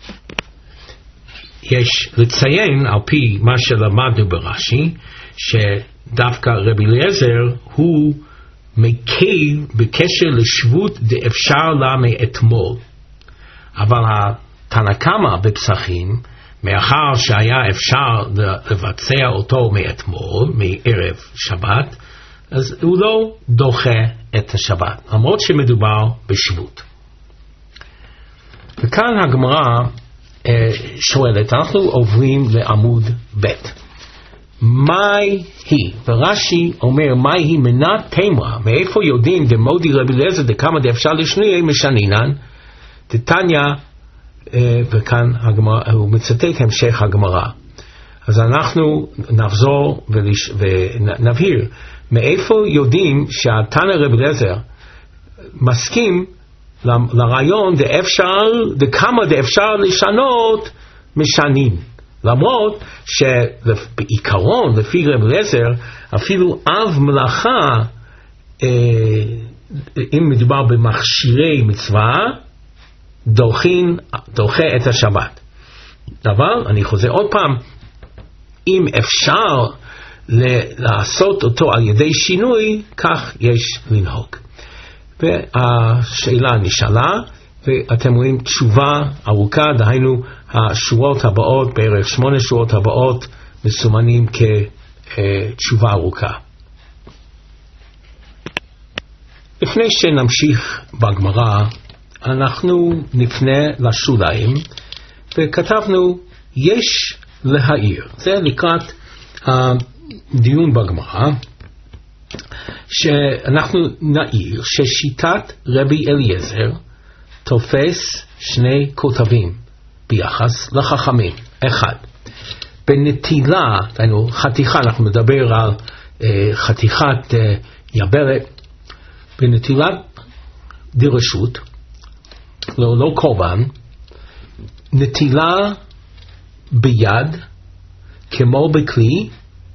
יש לציין על פי מה שלמדנו ברש"י, שדווקא רבי אליעזר הוא מקל בקשר לשבות דאפשר לה מאתמול. אבל התנא קמא בפסחים, מאחר שהיה אפשר לבצע אותו מאתמול, מערב שבת, אז הוא לא דוחה את השבת, למרות שמדובר בשבות. וכאן הגמרא שואלת, אנחנו עוברים לעמוד ב', מהי היא? ורש"י אומר, מהי היא מנת תמרה? מאיפה יודעים דמודי רבי אליעזר דקמא דאפשר לשנייה משנינן? דתניא, וכאן הוא מצטט המשך הגמרא. אז אנחנו נחזור ונבהיר, מאיפה יודעים שהתנא רבי אליעזר מסכים לרעיון דקמא דאפשר לשנות משנים, למרות שבעיקרון לפי רבי אליעזר אפילו אב מלאכה, אם מדובר במכשירי מצווה, דוחה את השבת. אבל אני חוזר עוד פעם, אם אפשר לעשות אותו על ידי שינוי, כך יש לנהוג. והשאלה נשאלה, ואתם רואים תשובה ארוכה, דהיינו השורות הבאות, בערך 8 שורות הבאות, מסומנים כתשובה ארוכה. לפני שנמשיך בגמרא, אנחנו נפנה לשוליים, וכתבנו, יש להעיר. זה לקראת הדיון בגמרא, שאנחנו נעיר ששיטת רבי אליעזר תופס שני כותבים ביחס לחכמים. אחד, בנטילה, חתיכה, אנחנו מדבר על חתיכת יבלת, בנטילת דרשות, לא קורבן, נטילה ביד כמו בכלי,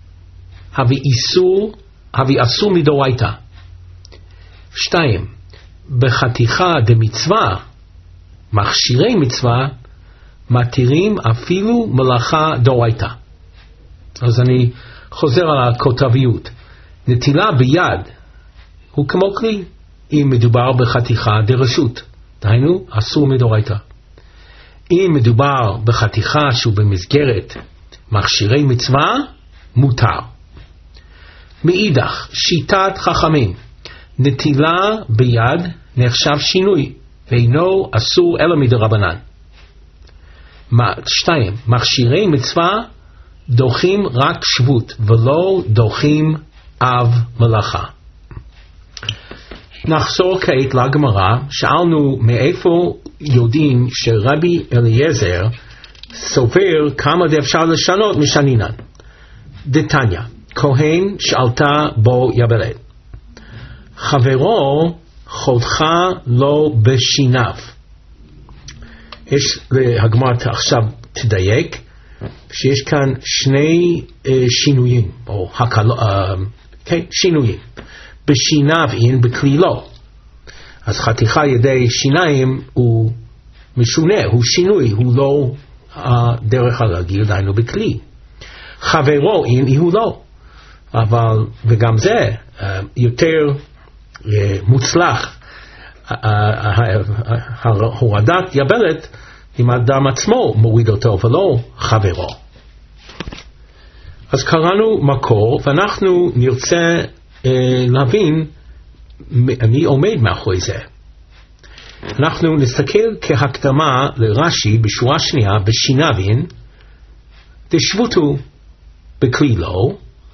הווי אסור מדאורייתא. 2, בחתיכה דמצווה, מכשירי מצווה, מתירים אפילו מלאכה דאורייתא. אז אני חוזר על הכותביות. נטילה ביד הוא כמו כלי, אם מדובר בחתיכה דרשות, דהיינו אסור מדאורייתא. אם מדובר בחתיכה שהוא במסגרת מכשירי מצווה, מותר. מאידך, שיטת חכמים, נטילה ביד נחשב שינוי, ואינו אסור אלא מדרבנן. 2, מכשירי מצווה דוחים רק שבות, ולא דוחים אב מלאכה. נחזור כעת לגמרא, שאלנו מאיפה יודעים שרבי אליעזר סובר כמה דאפשר לשנות משנינן. דתניא, כהן שאלתה בו יבלת, חברו חותכה לו בשיניו. יש הגמרא עכשיו תדייק שיש כאן שני שינויים, או שינויים. בשיניו אין, בכלי לא. אז חתיכה ידי שיניים הוא משונה, הוא שינוי, הוא לא דרך הרגיל, דהיינו בכלי. חברו אין, הוא לא. אבל, וגם זה יותר מוצלח, הורדת יבלת, אם האדם עצמו מוריד אותו ולא חברו. אז קראנו מקור, ואנחנו נרצה להבין אני עומד מאחורי זה. אנחנו נסתכל כהקדמה לרש"י בשורה שנייה, בשינבין דשבותו בכלי לא,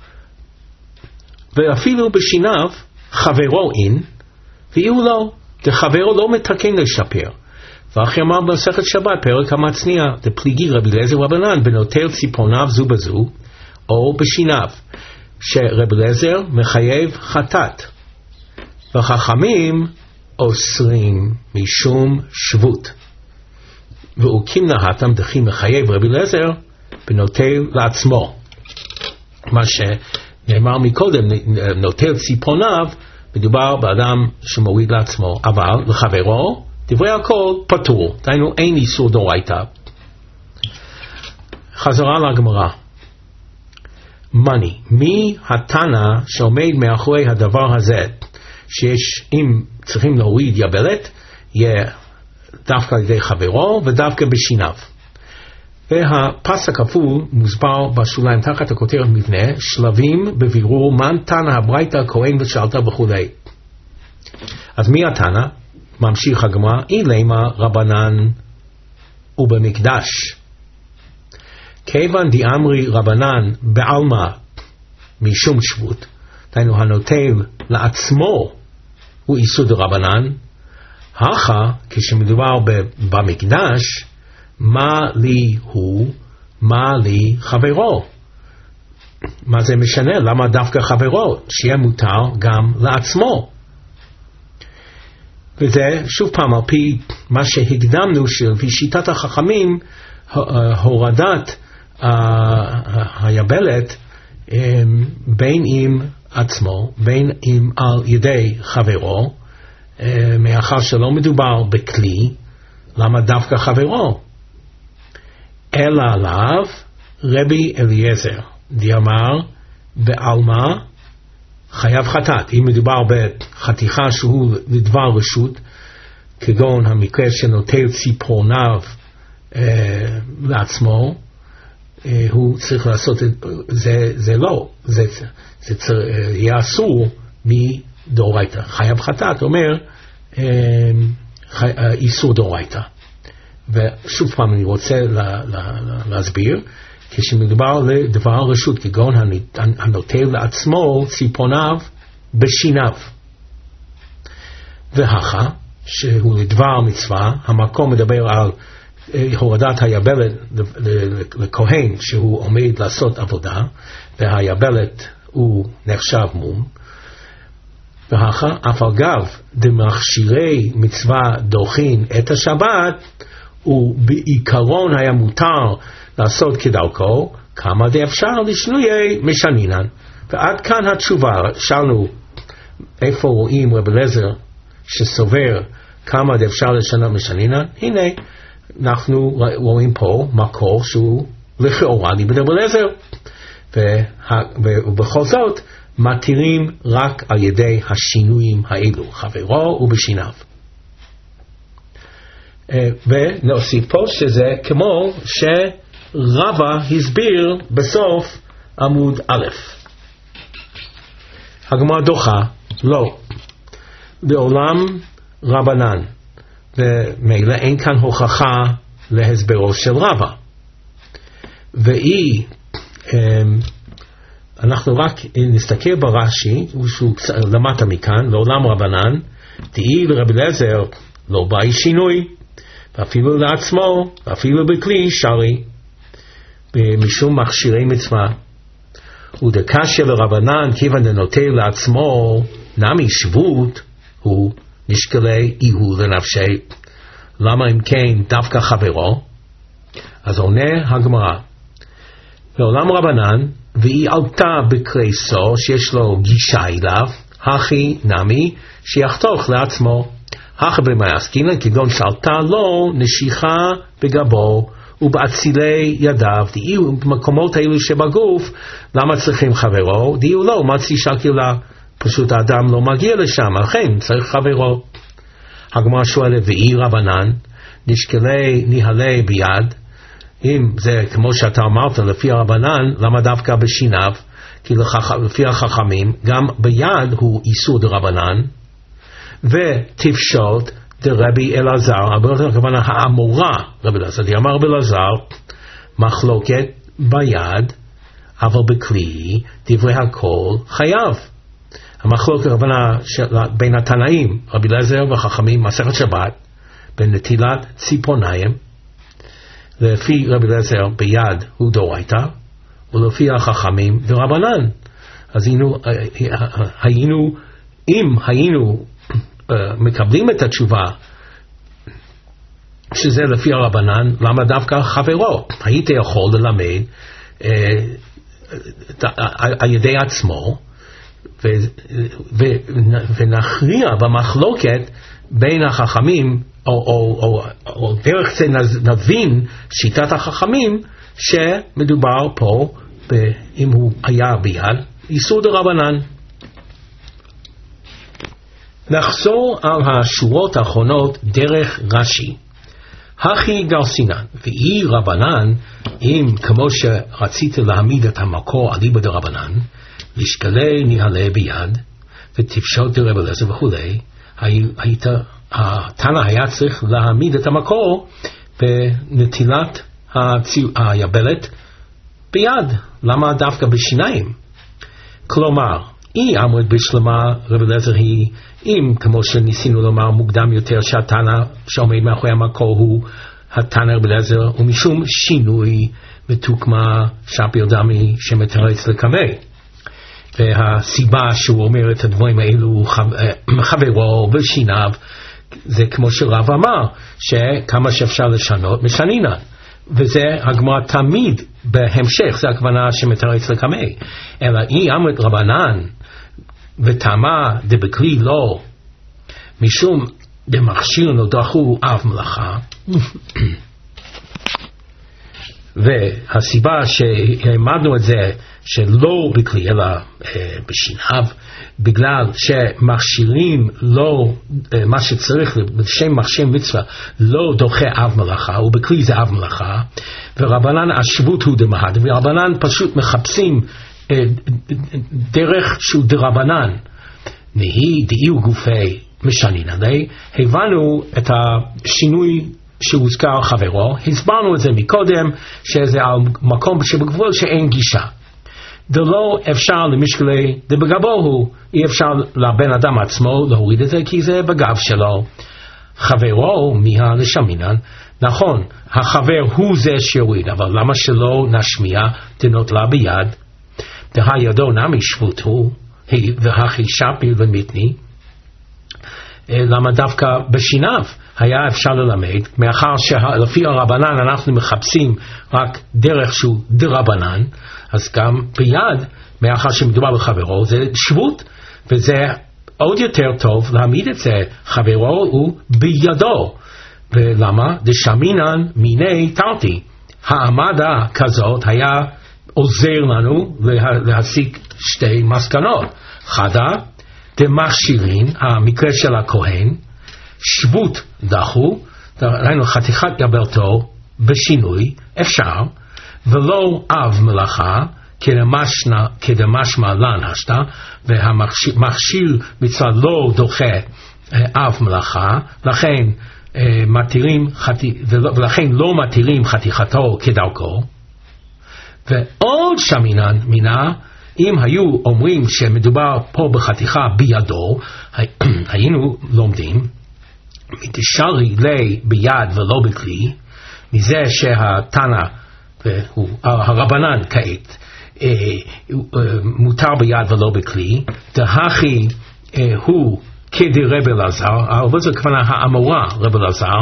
ואפילו בשיניו חברו אין, ואילו לא, דחברו לא מתקן לשפר. ואחרי אמר במסכת שבת, פרק המצניע, דפליגי רבי אליעזר רבנן, בנוטל ציפורניו זו בזו, או בשיניו, שרבי אליעזר מחייב חטאת, וחכמים אוסרים משום שבות. ואוקים נהתם דחי מחייב רבי אליעזר, בנוטל לעצמו. מה שנאמר מקודם, נוטל ציפורניו, מדובר באדם שמוריד לעצמו, אבל לחברו, דברי הכל פטור, דהיינו אין איסור דאורייתא. חזרה לגמרא. מי התנא שעומד מאחורי הדבר הזה, שיש, אם צריכים להוריד יבלת, יהיה דווקא על ידי חברו ודווקא בשיניו. והפסק כפול מוסבר בשוליים תחת הכותרת מבנה, שלבים בבירור מן תנא הברייתא כהן ושאלת וכו'. אז מי התנא? ממשיך הגמרא, אילמה רבנן ובמקדש. כיוון דאמרי רבנן בעלמא משום שבות, דהיינו הנוטל לעצמו הוא איסור דרבנן, הכא כשמדובר במקדש, מה לי הוא, מה לי חברו. מה זה משנה? למה דווקא חברו? שיהיה מותר גם לעצמו. וזה שוב פעם על פי מה שהקדמנו, שלפי שיטת החכמים הורדת היבלת בין עם עצמו בין אם על ידי חברו, מאחר שלא מדובר בכלי, למה דווקא חברו? אלא עליו רבי אליעזר דאמר בעלמא חייב חטאת. אם מדובר בחתיכה שהוא לדבר רשות, כגון המקרה שנוטל ציפורניו לעצמו, הוא צריך לעשות זה לא, זה יהיה אסור מדאורייתא. חייב חטאת אומר איסור דאורייתא. ושוב פעם אני רוצה להסביר, כשמדובר לדבר רשות, כגון הנוטל לעצמו ציפורניו בשיניו, והכא שהוא לדבר מצווה, המקום מדבר על הורדת היבלת לכהן שהוא עומד לעשות עבודה, והיבלת הוא נחשב מום. והכא אף על גב דמכשירי מצווה דוחין את השבת, ובעיקרון היה מותר לעשות כדרכו, כמה דאפשר לשנויי משנינן. ועד כאן התשובה. שאלנו איפה רואים רבי אליעזר שסובר כמה דאפשר לשנות משנינן. הנה אנחנו רואים פה מקור שהוא לכאורה ליבד רבי אליעזר, ובכל זאת מתירים רק על ידי השינויים האלו, חברו ובשיניו. ונוסיף פה שזה כמו שרבא הסביר בסוף עמוד א'. הגמרא דוחה, לא, בעולם רבנן, ומילא אין כאן הוכחה להסברו של רבא. ואי אנחנו רק נסתכל ברש"י שהוא למטה מכאן, לעולם רבנן, תהי לרבי אליעזר לא באי שינוי, ואפילו לעצמו, ואפילו בכלי שרי, משום מכשירי מצווה. ודקשיא לרבנן כיוון דנוטל לעצמו נמי שבות, הוא נשקלי איהו לנפשי, למה אם כן דווקא חברו? אז עונה הגמרא, לעולם רבנן, והיא עלתה בקרסו שיש לו גישה אליו, הכי נמי שיחתוך לעצמו. הכי במעסקינן כגון שעלתה לו נשיכה בגבו ובאצילי ידיו. דהיו במקומות האלו שבגוף, למה צריכים חברו? דהיו לא, מצי שקילה, פשוט האדם לא מגיע לשם, לכן צריך חברו. הגמרא שואלת, ואי רבנן נשקלי ניהלי ביד, אם זה כמו שאתה אמרת לפי הרבנן, למה דווקא בשיניו? כי לפי החכמים גם ביד הוא איסור דרבנן, ותפשוט דרבי אלעזר, אבל הכוונה האמורה רבי אלעזר, אמר רבי אלעזר מחלוקת ביד אבל בכלי דברי הכל חייב. המחלוקת הכוונה בין התנאים רבי אלעזר והחכמים מסכת שבת בנטילת ציפורניים, לפי רבי אליעזר ביד הוא דאורייתא, ולפי החכמים דרבנן. אז אם היינו מקבלים את התשובה שזה לפי הרבנן, למה דווקא חברו? היית יכול ללמד על ידי עצמו, ונכריע במחלוקת בין החכמים, או דרך זה נבין שיטת החכמים שמדובר פה אם הוא היה ביד איסור דרבנן. נחזור על השורות האחרונות דרך רש"י. הכי גרסינן, ואי רבנן, אם כמו שרצית להעמיד את המקור אליבא דרבנן, לשקלי ניהלי ביד ותפשוט דרבי אליעזר וכו', התנא היה צריך להעמיד את המקור בנטילת היבלת ביד. למה דווקא בשיניים? כלומר, היא עמוד בשלמה רב אליעזר היא, אם כמו שניסינו לומר מוקדם יותר שהתנא שעומד מאחורי המקור הוא התנא רב אליעזר, ומשום שינוי ותוקמה שפיר דמי שמתרץ לקמא. והסיבה שהוא אומר את הדברים האלו חברו ושיניו, זה כמו שרב אמר, שכמה שאפשר לשנות משנינן. וזה הגמרא תמיד בהמשך, זה הכוונה שמתרץ לקמא. אלא היא אמרת רבנן ותמה דבכלי לא, משום דמכשיר נודחו אב מלאכה. והסיבה שהעמדנו את זה שלא בכלי אלא בשיניו, בגלל שמכשירים לא, מה שצריך לשם מכשיר מצווה לא דוחה אב מלאכה, ובכלי זה אב מלאכה, ורבנן השבות הוא דמהד, ורבנן פשוט מחפשים דרך שהוא דרבנן, נהי דאיו גופי משנין עלי. הבנו את השינוי שהוזכר חברו, הסברנו את זה מקודם, שזה על מקום שבגבול שאין גישה. דלא אפשר למשקלי דבגבו הוא, אי אפשר לבן אדם עצמו להוריד את זה, כי זה בגב שלו. חברו מיהה לשמינן, נכון, החבר הוא זה שיוריד, אבל למה שלא נשמיע תנות לה ביד? דהידו נמי שבות הוא, והכי שפיר ומיתני, למה דווקא בשיניו היה אפשר ללמד, מאחר שלפי הרבנן אנחנו מחפשים רק דרך שהוא דרבנן, אז גם ביד, מאחר שמדובר בחברו, זה שבות, וזה עוד יותר טוב להעמיד את זה, חברו הוא בידו. ולמה? דשמינן מיני תרתי. העמדה כזאת היה עוזר לנו להסיק שתי מסקנות. חדה, דמכשירין, המקרה של הכהן, שבות דחו, ראינו חתיכת גבלתו בשינוי, אפשר, ולא אב מלאכה, כדמשמע לן השתא, והמכשיר מצווה לא דוחה אב מלאכה, ולכן לא מתירים חתיכתו כדרכו. ועוד שמינן מינה, אם היו אומרים שמדובר פה בחתיכה בידו, היינו לומדים, מתשרי לי ביד ולא בכלי, מזה שהתנא, הרבנן כעת, מותר ביד ולא בכלי, דהכי הוא כדרב אלעזר, אבל זו כוונה האמורה רב אלעזר,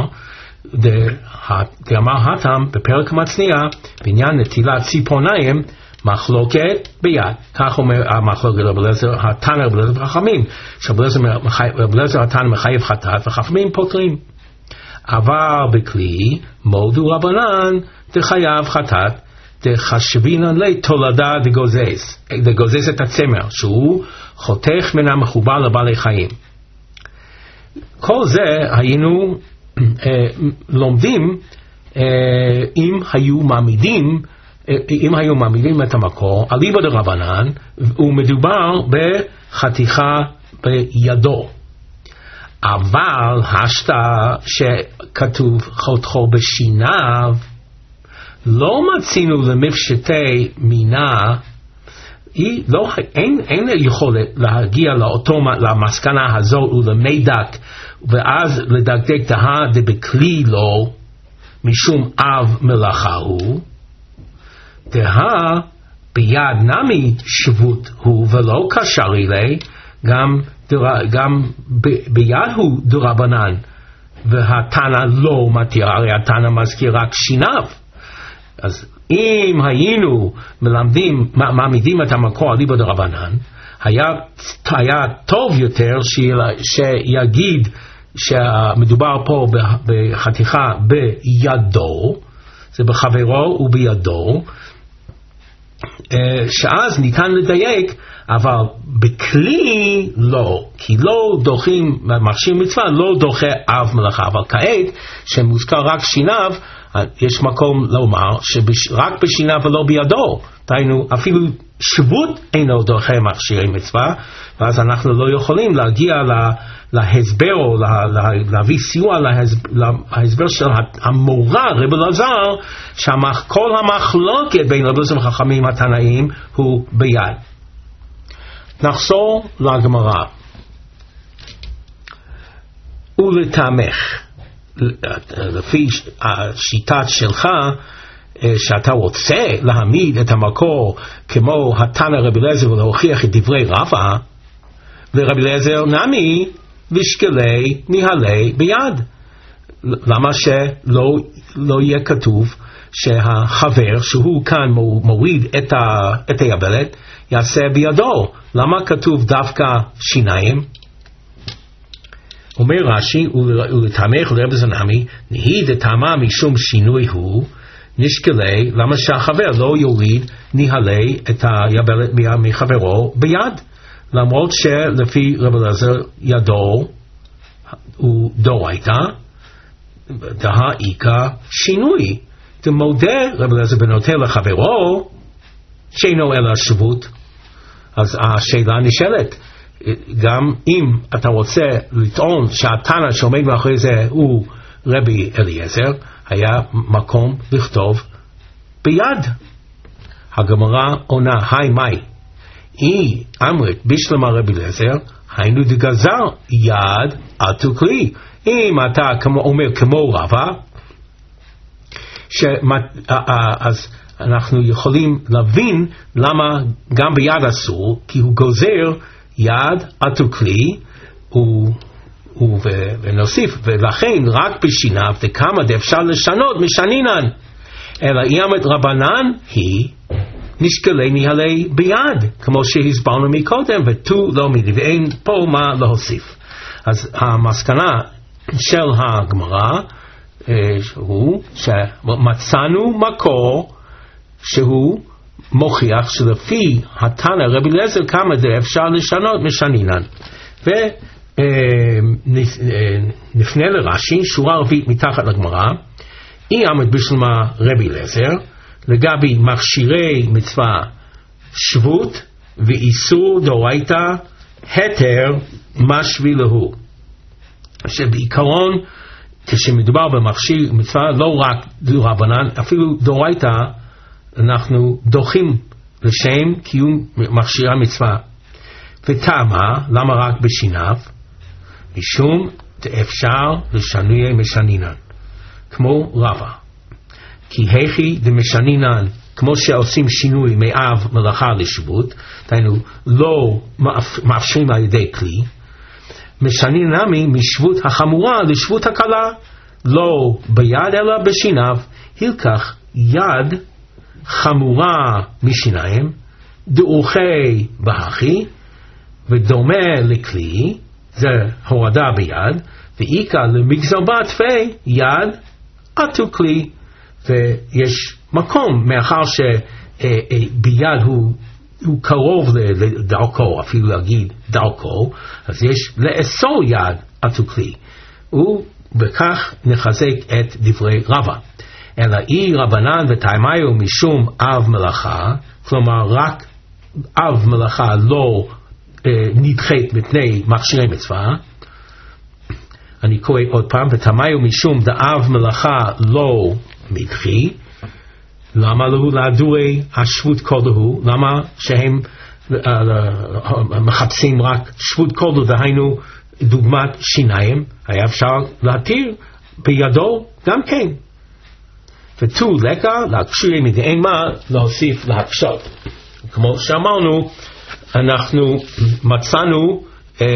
דאמר התם בפרק מצניע, בעניין נטילת ציפורניים, מחלוקת ביד. כך אומר המחלוקת רב אליעזר, התנא רב אליעזר וחכמים, שרב אליעזר התנא מחייב חטאת וחכמים פותרים. אבל בכלי מודו רבנן דחייב חטאת, דחשבינן לי תולדה דגוזז את הצמר, שהוא חותך מן המחובר לבעלי חיים. כל זה היינו לומדים אם היו מעמידים את המקור אליבא דרבנן, ומדובר בחתיכה בידו. אבל השתא שכתוב חותכו בשיניו, לא מצינו למפשטי מינה, אין יכולת להגיע למסקנה הזאת ולמידק, ואז לדקדק דבכלי לא, משום אב מלאכה הוא, ביד נמי שבות הוא ולא קשרי לי, גם ביד הוא דרבנן, והתנא לא מתיר, הרי התנא מזכיר רק שיניו. אז אם היינו מעמידים את המקור אליבא דרבנן, היה טוב יותר שיגיד שמדובר פה בחתיכה בידו, זה בחברו ובידו, שאז ניתן לדייק, אבל בכלי לא, כי לא דוחים, מכשיר מצווה לא דוחה אב מלאכה, אבל כעת שמוזכר רק שיניו, יש מקום לומר שרק בשיניו ולא בידו, דהיינו אפילו שבות אינו דוחה מכשירי מצווה, ואז אנחנו לא יכולים להגיע להסבר או להביא סיוע להסבר של המורה רבי אלעזר, שכל המחלוקת בין רבי אלעזר וחכמים התנאים הוא ביד. נחזור לגמרא. ולתמך, לפי השיטה שלך, שאתה רוצה להעמיד את המקור כמו התנא רבי אליעזר ולהוכיח את דברי רבא, ורבי אליעזר נמי ושקלי נהלי ביד. למה שלא יהיה כתוב שהחבר שהוא כאן מוריד את היבלת יעשה בידו? למה כתוב דווקא שיניים? אומר רש"י, ולתמך לרבי אליעזר נמי, נהי דתמה משום שינוי הוא נשקלי, למה שהחבר לא יוריד נהלי את היבלת מחברו ביד? למרות שלפי רבי אליעזר ידו הוא דאורייתא, דהאיכא שינוי. דמודה רבי אליעזר בנותן לחברו שאינו אלא שבות. אז השאלה נשאלת, גם אם אתה רוצה לטעון שהתנא שעומד מאחורי זה הוא רבי אליעזר, היה מקום לכתוב ביד. הגמרא עונה, היי מאי, אי אמרת בשלמה רבי אליעזר, היינו דגזר יד עטו כלי. אם אתה אומר כמו רבא, אז אנחנו יכולים להבין למה גם ביד אסור, כי הוא גוזר יד עטו כלי, ונוסיף, ולכן רק בשיניו דקמא דאפשר לשנות משנינן, אלא אמת רבנן היא נשקלי נהלי ביד, כמו שהסברנו מקודם, ותו לא מידי, ואין פה מה להוסיף. אז המסקנה של הגמרא הוא שמצאנו מקור שהוא מוכיח שלפי התנא רבי אליעזר כמה דאפשר לשנות משנינן. ונפנה לרש"י, שורה רביעית מתחת לגמרא, אי עמד בשלמה רבי אליעזר לגבי מכשירי מצווה שבות ואיסור דאורייתא התר משווה להו. שבעיקרון כשמדובר במכשיר מצווה לא רק דרבנן, אפילו דאורייתא אנחנו דוחים לשם קיום מכשירי המצווה. וטעמה, למה רק בשיניו? משום אפשר לשנויי משנינן, כמו רבא. כי הכי דמשנינן, כמו שעושים שינוי מאב מלאכה לשבות, דהיינו לא מאפשרים על ידי כלי, משנינן משבות החמורה לשבות הקלה, לא ביד אלא בשיניו. הלקח יד חמורה משיניים, דאוכי בהכי, ודומה לכלי, זה הורדה ביד, ואיקה למגזר בעטפי יד עטו כלי. ויש מקום, מאחר שביד הוא קרוב לדרכו, אפילו להגיד דרכו, אז יש לאסור יד עטו כלי, ובכך נחזק את דברי רבא. אלא אי רבנן ותימיו משום אב מלאכה, כלומר רק אב מלאכה לא נדחית מפני מכשירי מצווה. אני קורא עוד פעם, ותימיו משום דאב מלאכה לא מדחי. למה לו להדורי השבות קודהו? למה שהם מחפשים רק שבות קודהו, דהיינו דוגמת שיניים? היה אפשר להתיר בידו גם כן. ותו לקה להקשרי מדעין מה להוסיף להקשות. כמו שאמרנו, אנחנו מצאנו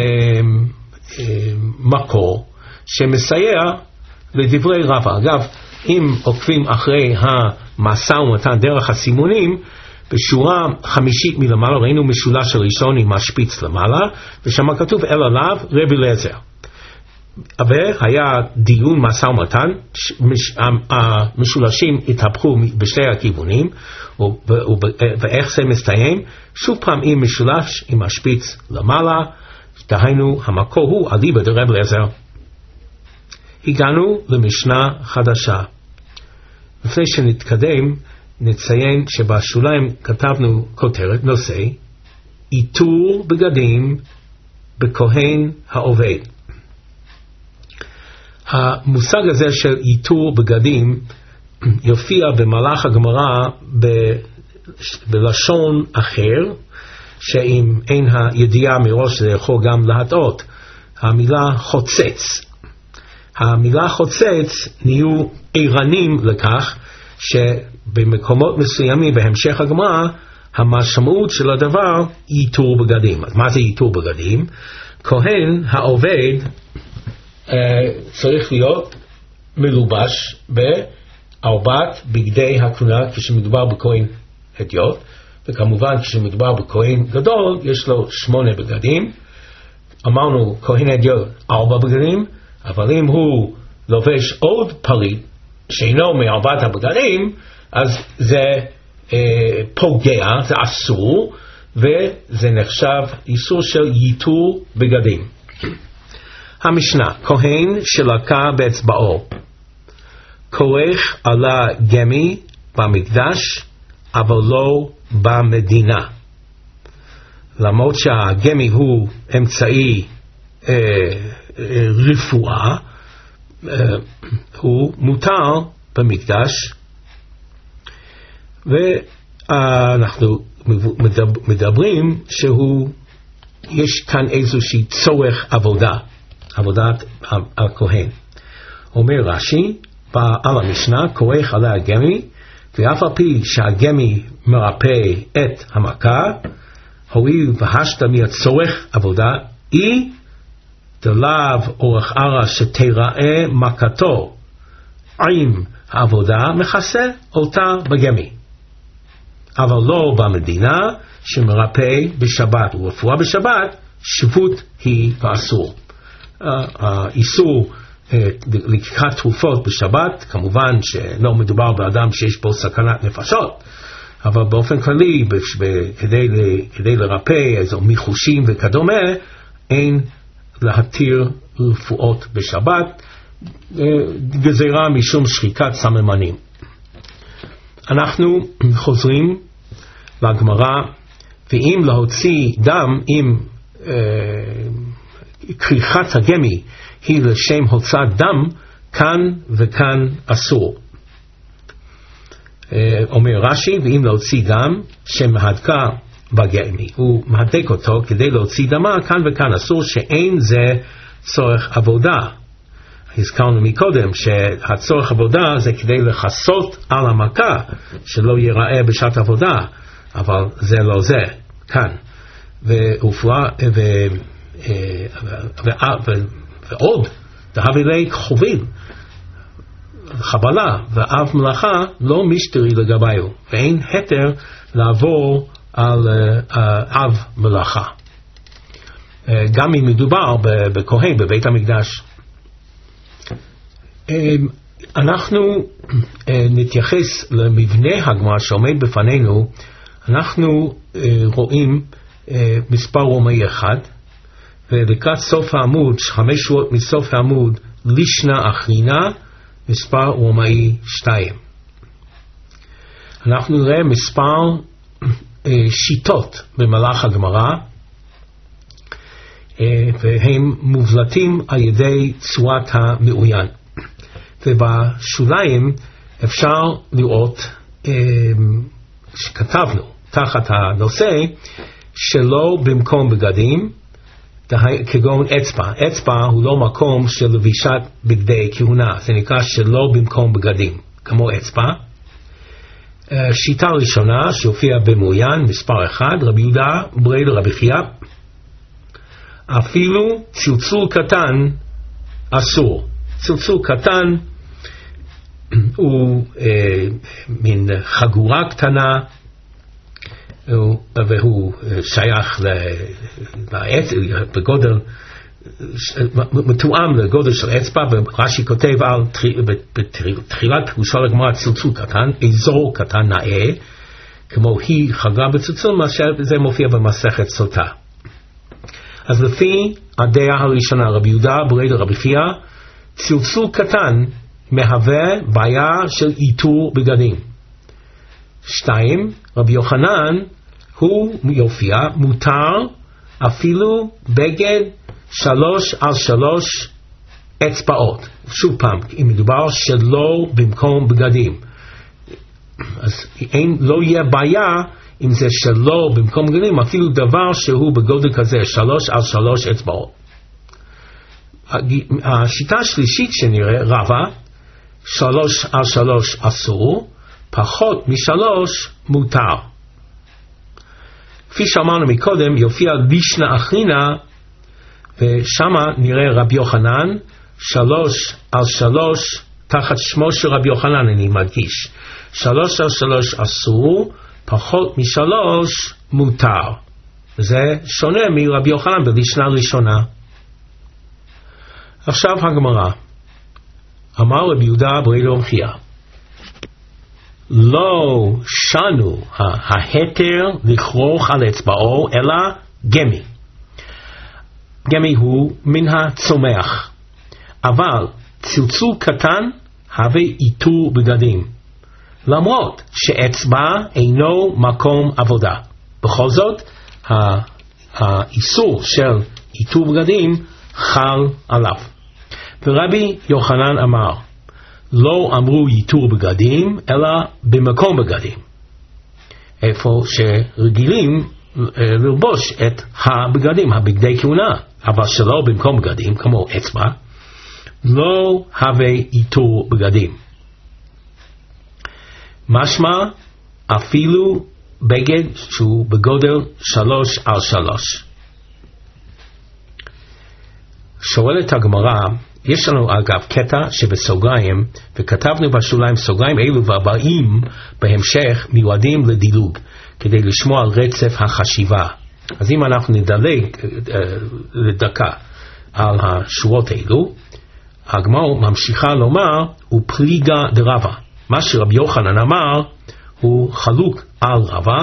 מקור שמסייע לדברי רבא. אגב, אם עוקבים אחרי המשא ומתן דרך הסימונים, בשורה חמישית מלמעלה ראינו משולש הראשון עם השפיץ למעלה, ושם כתוב אל עליו רבי אליעזר. והיה דיון משא ומתן, המשולשים התהפכו בשתי הכיוונים, ואיך זה מסתיים? שוב פעם עם משולש עם השפיץ למעלה, דהיינו המקור הוא אליבא דרבי אליעזר. הגענו למשנה חדשה. לפני שנתקדם, נציין שבשוליים כתבנו כותרת, נושא, איתור בגדים בכהן העובד. המושג הזה של איתור בגדים יופיע במהלך הגמרא בלשון אחר, שאם אין הידיעה מראש זה יכול גם להטעות. המילה חוצץ. המילה חוצץ נהיו ערנים לכך שבמקומות מסוימים בהמשך הגמרא המשמעות של הדבר איתור בגדים. אז מה זה איתור בגדים? כהן העובד צריך להיות מלובש בארבעת בגדי הכהונה כשמדובר בכהן הדיוט, וכמובן כשמדובר בכהן גדול יש לו 8 בגדים. אמרנו כהן הדיוט 4 בגדים, אבל אם הוא לובש עוד פריט שאינו מארבעת הבגדים, אז זה פוגע, זה אסור, וזה נחשב איסור של ייתור בגדים. המשנה, כהן שלקה באצבעו, כורך עלה גמי במקדש, אבל לא במדינה. למרות שהגמי הוא אמצעי רפואה, הוא מותר במקדש, ואנחנו מדברים יש כאן איזושהי צורך עבודת הכהן. אומר רש"י על המשנה, כורך עליה הגמי, ואף על פי שהגמי מרפא את המכה, הואיל והשתא מהצורך עבודה, היא דלאו אורך ערה שתראה מכתו עם העבודה מכסה אותה בגמי, אבל לא במדינה שמרפא בשבת ורפואה בשבת, שבות היא ואסור. האיסור לקיחת תרופות בשבת, כמובן שלא מדובר באדם שיש בו סכנת נפשות, אבל באופן כללי כדי לרפא איזו מיחושים וכדומה, אין להתיר רפואות בשבת, גזירה משום שחיקת סממנים. אנחנו חוזרים לגמרא, ואם להוציא דם, אם כריכת הגמי היא לשם הוצאת דם, כאן וכאן אסור. אומר רש"י, ואם להוציא דם שמהדקה בגמי, הוא מהדק אותו כדי להוציא דמה, כאן וכאן אסור, שאין זה צורך עבודה. הזכרנו מקודם שהצורך עבודה זה כדי לחסות על המכה, שלא ייראה בשעת עבודה, אבל זה לא זה, כאן. ועוד, דהבילי כחובין, חבלה ואב מלאכה לא משתרי לגביו, ואין היתר לעבור על אב מלאכה. גם אם מדובר בכהן בבית המקדש. אנחנו נתייחס למבנה הגמרא שעומד בפנינו. אנחנו רואים מספר רומאי 1, ולקראת סוף העמוד, 5 שורות מסוף העמוד, לישנה אחרינה, מספר רומאי 2. אנחנו נראה מספר שיטות במהלך הגמרא, והם מובלטים על ידי צורת המעוין. ובשוליים אפשר לראות שכתבנו תחת הנושא שלא במקום בגדים, כגון אצבע. אצבע הוא לא מקום של לבישת בגדי כהונה, זה נקרא שלא במקום בגדים, כמו אצבע. שיטה ראשונה שהופיעה במעוין, מספר 1, רבי יהודה ברי לרבי חייא, אפילו צלצול קטן אסור. צלצול קטן הוא מין חגורה קטנה, והוא שייך בגודל, מתואם לגודל של אצבע, ורש"י כותב על בתחילת פירושו לגמרא צלצול קטן, אזור קטן נאה, כמו היא חגרה בצלצול, מה שזה מופיע במסכת סוטה. אז לפי הדעה הראשונה, רבי יהודה ברי לרבי חייא, צלצול קטן מהווה בעיה של איתור בגדים. 2. רבי יוחנן הוא יופיע מותר אפילו בגד 3 על 3 אצבעות. שוב פעם, אם מדובר שלא במקום בגדים, אז לא יהיה בעיה אם זה שלא במקום בגדים, אפילו דבר שהוא בגודל כזה 3 על 3 אצבעות. השיטה השלישית שנראה רבה, 3 על 3 אסור, פחות מ3 מותר. כפי שאמרנו מקודם, יופיע לישנא אחרינא, ושמה נראה רבי יוחנן 3 על 3 תחת שמו של רבי יוחנן, אני מדגיש 3 על 3 אסור, פחות מ3 מותר. זה שונה מרבי יוחנן בלישנא ראשונה. עכשיו הגמרא, אמר רבי יהודה ברי רבי חייא, לא שנו ההתר לכרוך על אצבעו אלא גמי. גמי הוא מן הצומח, אבל צלצול קטן הווה איתור בגדים, למרות שאצבע אינו מקום עבודה. בכל זאת האיסור של איתור בגדים חל עליו. ורבי יוחנן אמר, לא אמרו איתור בגדים אלא במקום בגדים, איפה שרגילים ללבוש את הבגדים, הבגדי כהונה, אבל שלא במקום בגדים כמו אצבע, לא הווה איתור בגדים. משמע אפילו בגד שהוא בגודל 3 על 3. שואלת הגמרא, יש לנו אגב קטע שבסוגריים, וכתבנו בשוליים סוגריים אלו והבאים בהמשך מיועדים לדילוג, כדי לשמוע על רצף החשיבה. אז אם אנחנו נדלג לדקה על השורות אלו, הגמרא ממשיכה לומר, הוא פליגה דרבה. מה שרבי יוחנן אמר, הוא חלוק על רבה.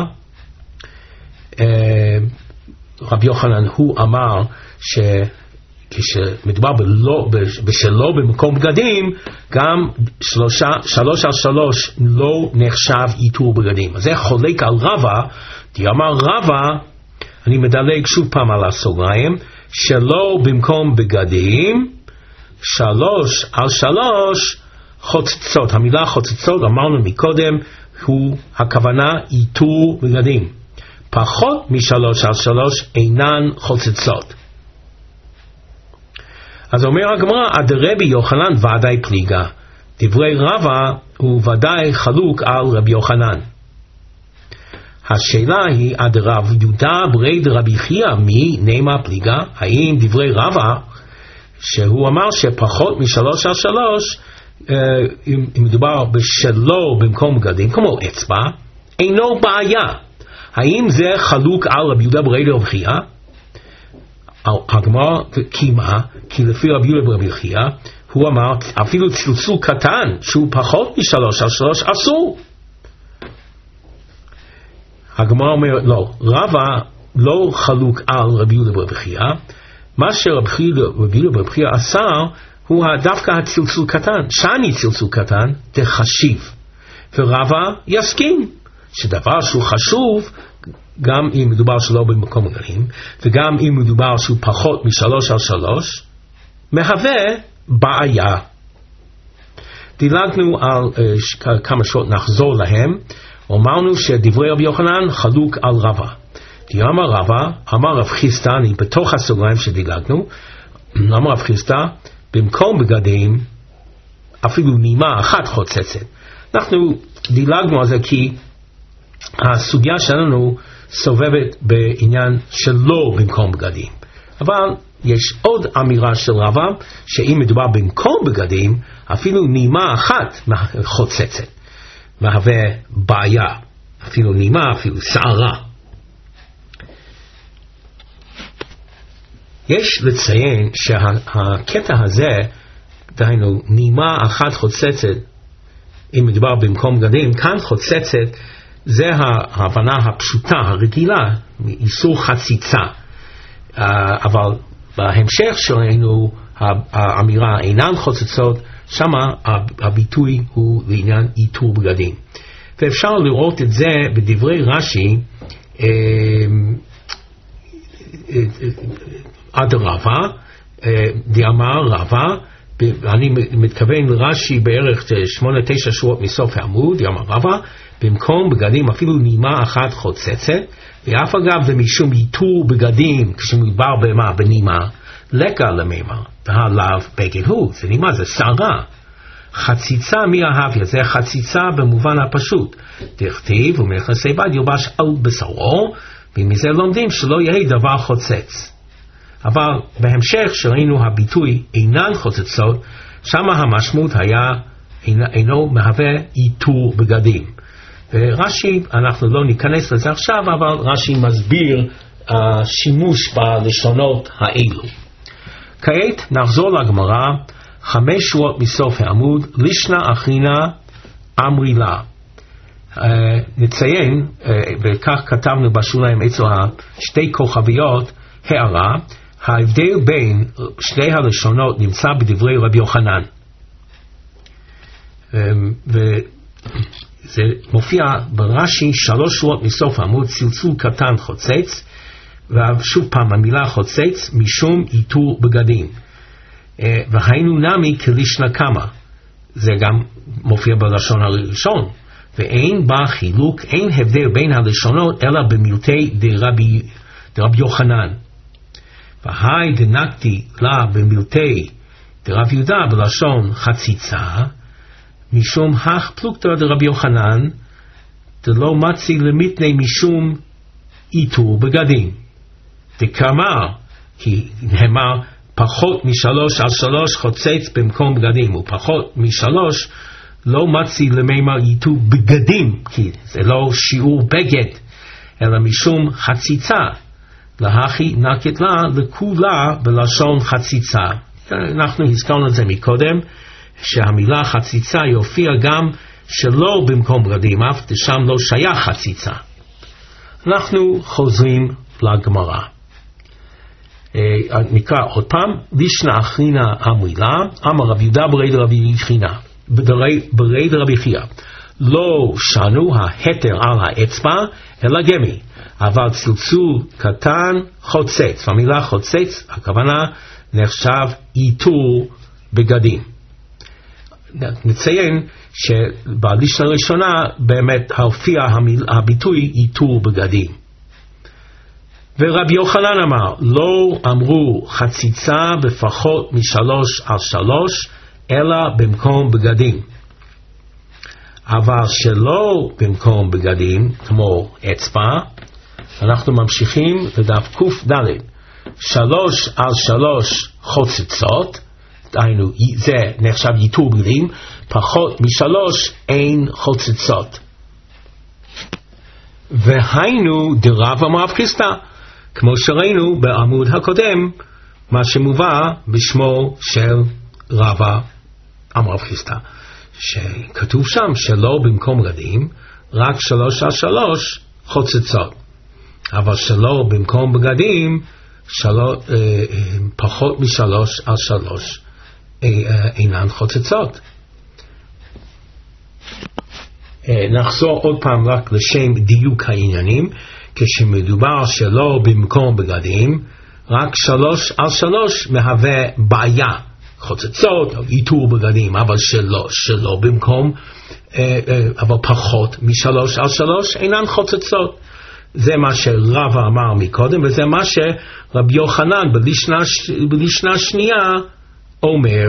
רבי יוחנן הוא אמר כשמדובר בשלא במקום בגדים, גם 3 על 3 לא נחשב איתור בגדים. אז זה חולק על רבה, כי אמר רבה, אני מדלג שוב פעם על הסוגריים, שלא במקום בגדים, 3 על 3 חוצצות. המילה חוצצות, אמרנו מקודם, הוא הכוונה איתור בגדים. פחות מ3 על 3 אינן חוצצות. אז אומר הגמרא, עד רבי יוחנן ודאי פליגה. דברי רבה הוא ודאי חלוק על רבי יוחנן. השאלה היא, עד רב יהודה ברי דרבי חייא מי נאמר פליגה? האם דברי רבה, שהוא אמר שפחות מ3 על 3, אם מדובר בשלו במקום בגדים, כמו אצבע, אינו בעיה. האם זה חלוק על רבי יהודה ברי דרבי חייא? הגמרא קימה, כי לפי רבי יהודה ברבי חייא, הוא אמר אפילו צלצול קטן שהוא פחות מ3 על 3 אסור. הגמרא אומרת לא, רבה לא חלוק על רבי יהודה ברבי חייא. מה שרבי יהודה ברבי חייא עשה הוא דווקא הצלצול קטן, שאני צלצול קטן תחשיב, ורבה יסכים שדבר שהוא חשוב, גם אם מדובר שלא במקום בגדים, וגם אם מדובר שהוא פחות מ3 על 3, מהווה בעיה. דילגנו על כמה שעות, נחזור להם. אמרנו שדברי רבי יוחנן חלוק על רבה. אמר רבה, אמר רב חיסדא, אני בתוך הסוגריים שדילגנו, אמר רב חיסדא, במקום בגדים אפילו נימה אחת חוצצת. אנחנו דילגנו על זה כי הסוגיה שלנו סובבת בעניין שלא במקום בגדים. אבל יש עוד אמירה של רבה, שאם מדובר במקום בגדים, אפילו נימה אחת חוצצת, מהווה בעיה. אפילו נימה, אפילו שערה. יש לציין שהקטע הזה, דהיינו נימה אחת חוצצת, אם מדובר במקום בגדים, כאן חוצצת, זה ההבנה הפשוטה, הרגילה, איסור חציצה. אבל בהמשך שלנו, האמירה אינן חוצצות, שמה הביטוי הוא לעניין איתור בגדים. ואפשר לראות את זה בדברי רש"י, עד רבא, דאמר רבא, אני מתכוון לרש"י בערך 8-9 שורות מסוף העמוד, דאמר רבא, במקום בגדים אפילו נימה אחת חוצצת, ואף אגב זה משום איתור בגדים, כשמדובר במה? בנימה, לקה למימה, והלאו בגד הוא, זה נימה, זה שערה. חציצה מההביה, זה חציצה במובן הפשוט. דכתיב ומכסי בד ילבש על בשרו, ומזה לומדים שלא יהיה דבר חוצץ. אבל בהמשך שראינו הביטוי אינן חוצצות, שם המשמעות היה אינו מהווה איתור בגדים. ורש"י, אנחנו לא ניכנס לזה עכשיו, אבל רש"י מסביר השימוש בלשונות האלו. כעת נחזור לגמרא, 5 שורות מסוף העמוד, לישנא אחרינא אמרי לה. נציין, וכך כתבנו בשוליים אצל 2 כוכביות, הערה, ההבדל בין שתי הלשונות נמצא בדברי רבי יוחנן. וזה מופיע ברש"י 3 שורות מסוף העמוד, צלצול קטן חוצץ, ושוב פעם המילה חוצץ משום איתור בגדים. והיינו נמי כלישנא קמא, זה גם מופיע בלשון הראשון, ואין בה חילוק, אין הבדל בין הלשונות אלא במילתי דרבי יוחנן. והי דנקתי לה במילתי דרב יהודה בלשון חציצה, משום הך פלוגתא דרבי יוחנן דלא מצי למיתני משום איתור בגדים. דקאמר, כי נאמר פחות מ3 על 3 חוצץ במקום בגדים, ופחות מ3 לא מצי למימר איתור בגדים, כי זה לא שיעור בגד, אלא משום חציצה. להכי נקט לה לכולה בלשון חציצה. אנחנו הזכרנו את זה מקודם, שהמילה חציצה יופיע גם שלא במקום בגדים, אף שם לא שייך חציצה. אנחנו חוזרים לגמרא. נקרא עוד פעם, לישנא אחרינא אמרי לה, אמר רבי יהודה ברי דרבי חייא, ברי דרבי חייא, לא שנו ההתר על האצבע, אלא גמי, אבל צלצול קטן חוצץ, והמילה חוצץ, הכוונה נחשב איתור בגדים. נציין שבלישנא הראשונה באמת הופיע הביטוי איתור בגדים. ורבי יוחנן אמר, לא אמרו חציצה בפחות מ3 על 3, אלא במקום בגדים. אבל שלא במקום בגדים, כמו אצבע, אנחנו ממשיכים לדף קד, 3 על 3 חוצצות, דהיינו זה נחשב איתור בגדים, פחות מ3 אין חוצצות. והיינו דרב אמר רב חיסדא, כמו שראינו בעמוד הקודם, מה שמובא בשמו של רבא אמר רב חיסדא, שכתוב שם שלא במקום בגדים, רק 3 על 3 חוצצות. אבל שלא במקום בגדים, פחות מ3 על 3 אינן חוצצות. נחזור עוד פעם רק לשם דיוק העניינים, כשמדובר שלא במקום בגדים, רק 3 על 3 מהווה בעיה. חוצצות, איתור בגדים, אבל שלא במקום, אבל פחות מ3 על 3 אינן חוצצות. זה מה שרבא אמר מקודם, וזה מה שרבי יוחנן בלישנא שנייה אומר.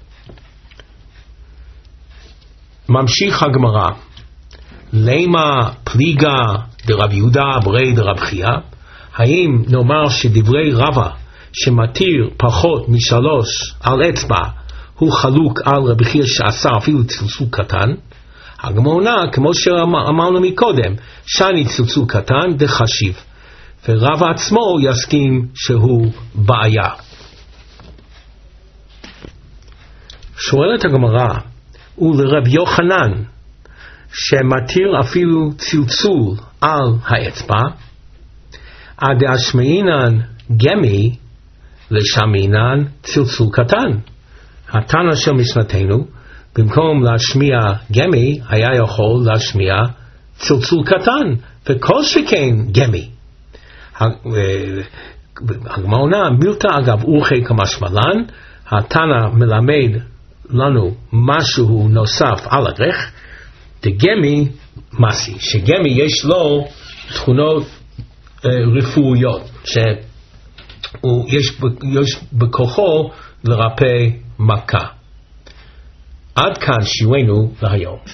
ממשיך הגמרא, למה פליגה דרב יהודה ברי דרב חייא, האם נאמר שדברי רבא שמתיר פחות מ3 על אצבע הוא חלוק על רבי חייא שעשה אפילו צלצול קטן? הגמרא כמו שאמרנו מקודם, שאני צלצול קטן דחשיב, ורבא עצמו יסכים שהוא בעיה. שואלת הגמרא, ולרבי יוחנן שמתיר אפילו צלצול על האצבע, עד אשמעינן גמי לשמעינן צלצול קטן. התנא של משנתנו, במקום להשמיע גמי, היה יכול להשמיע צלצול קטן, וכל שכן גמי. הגמרא עונה, מילתא אגב אורכי כמשמעלן, התנא מלמד לנו משהו נוסף על הדרך, דגמי מסי, שגמי יש לו תכונות רפואיות, שיש בכוחו לרפא מכה. עד כאן שיעורנו להיום.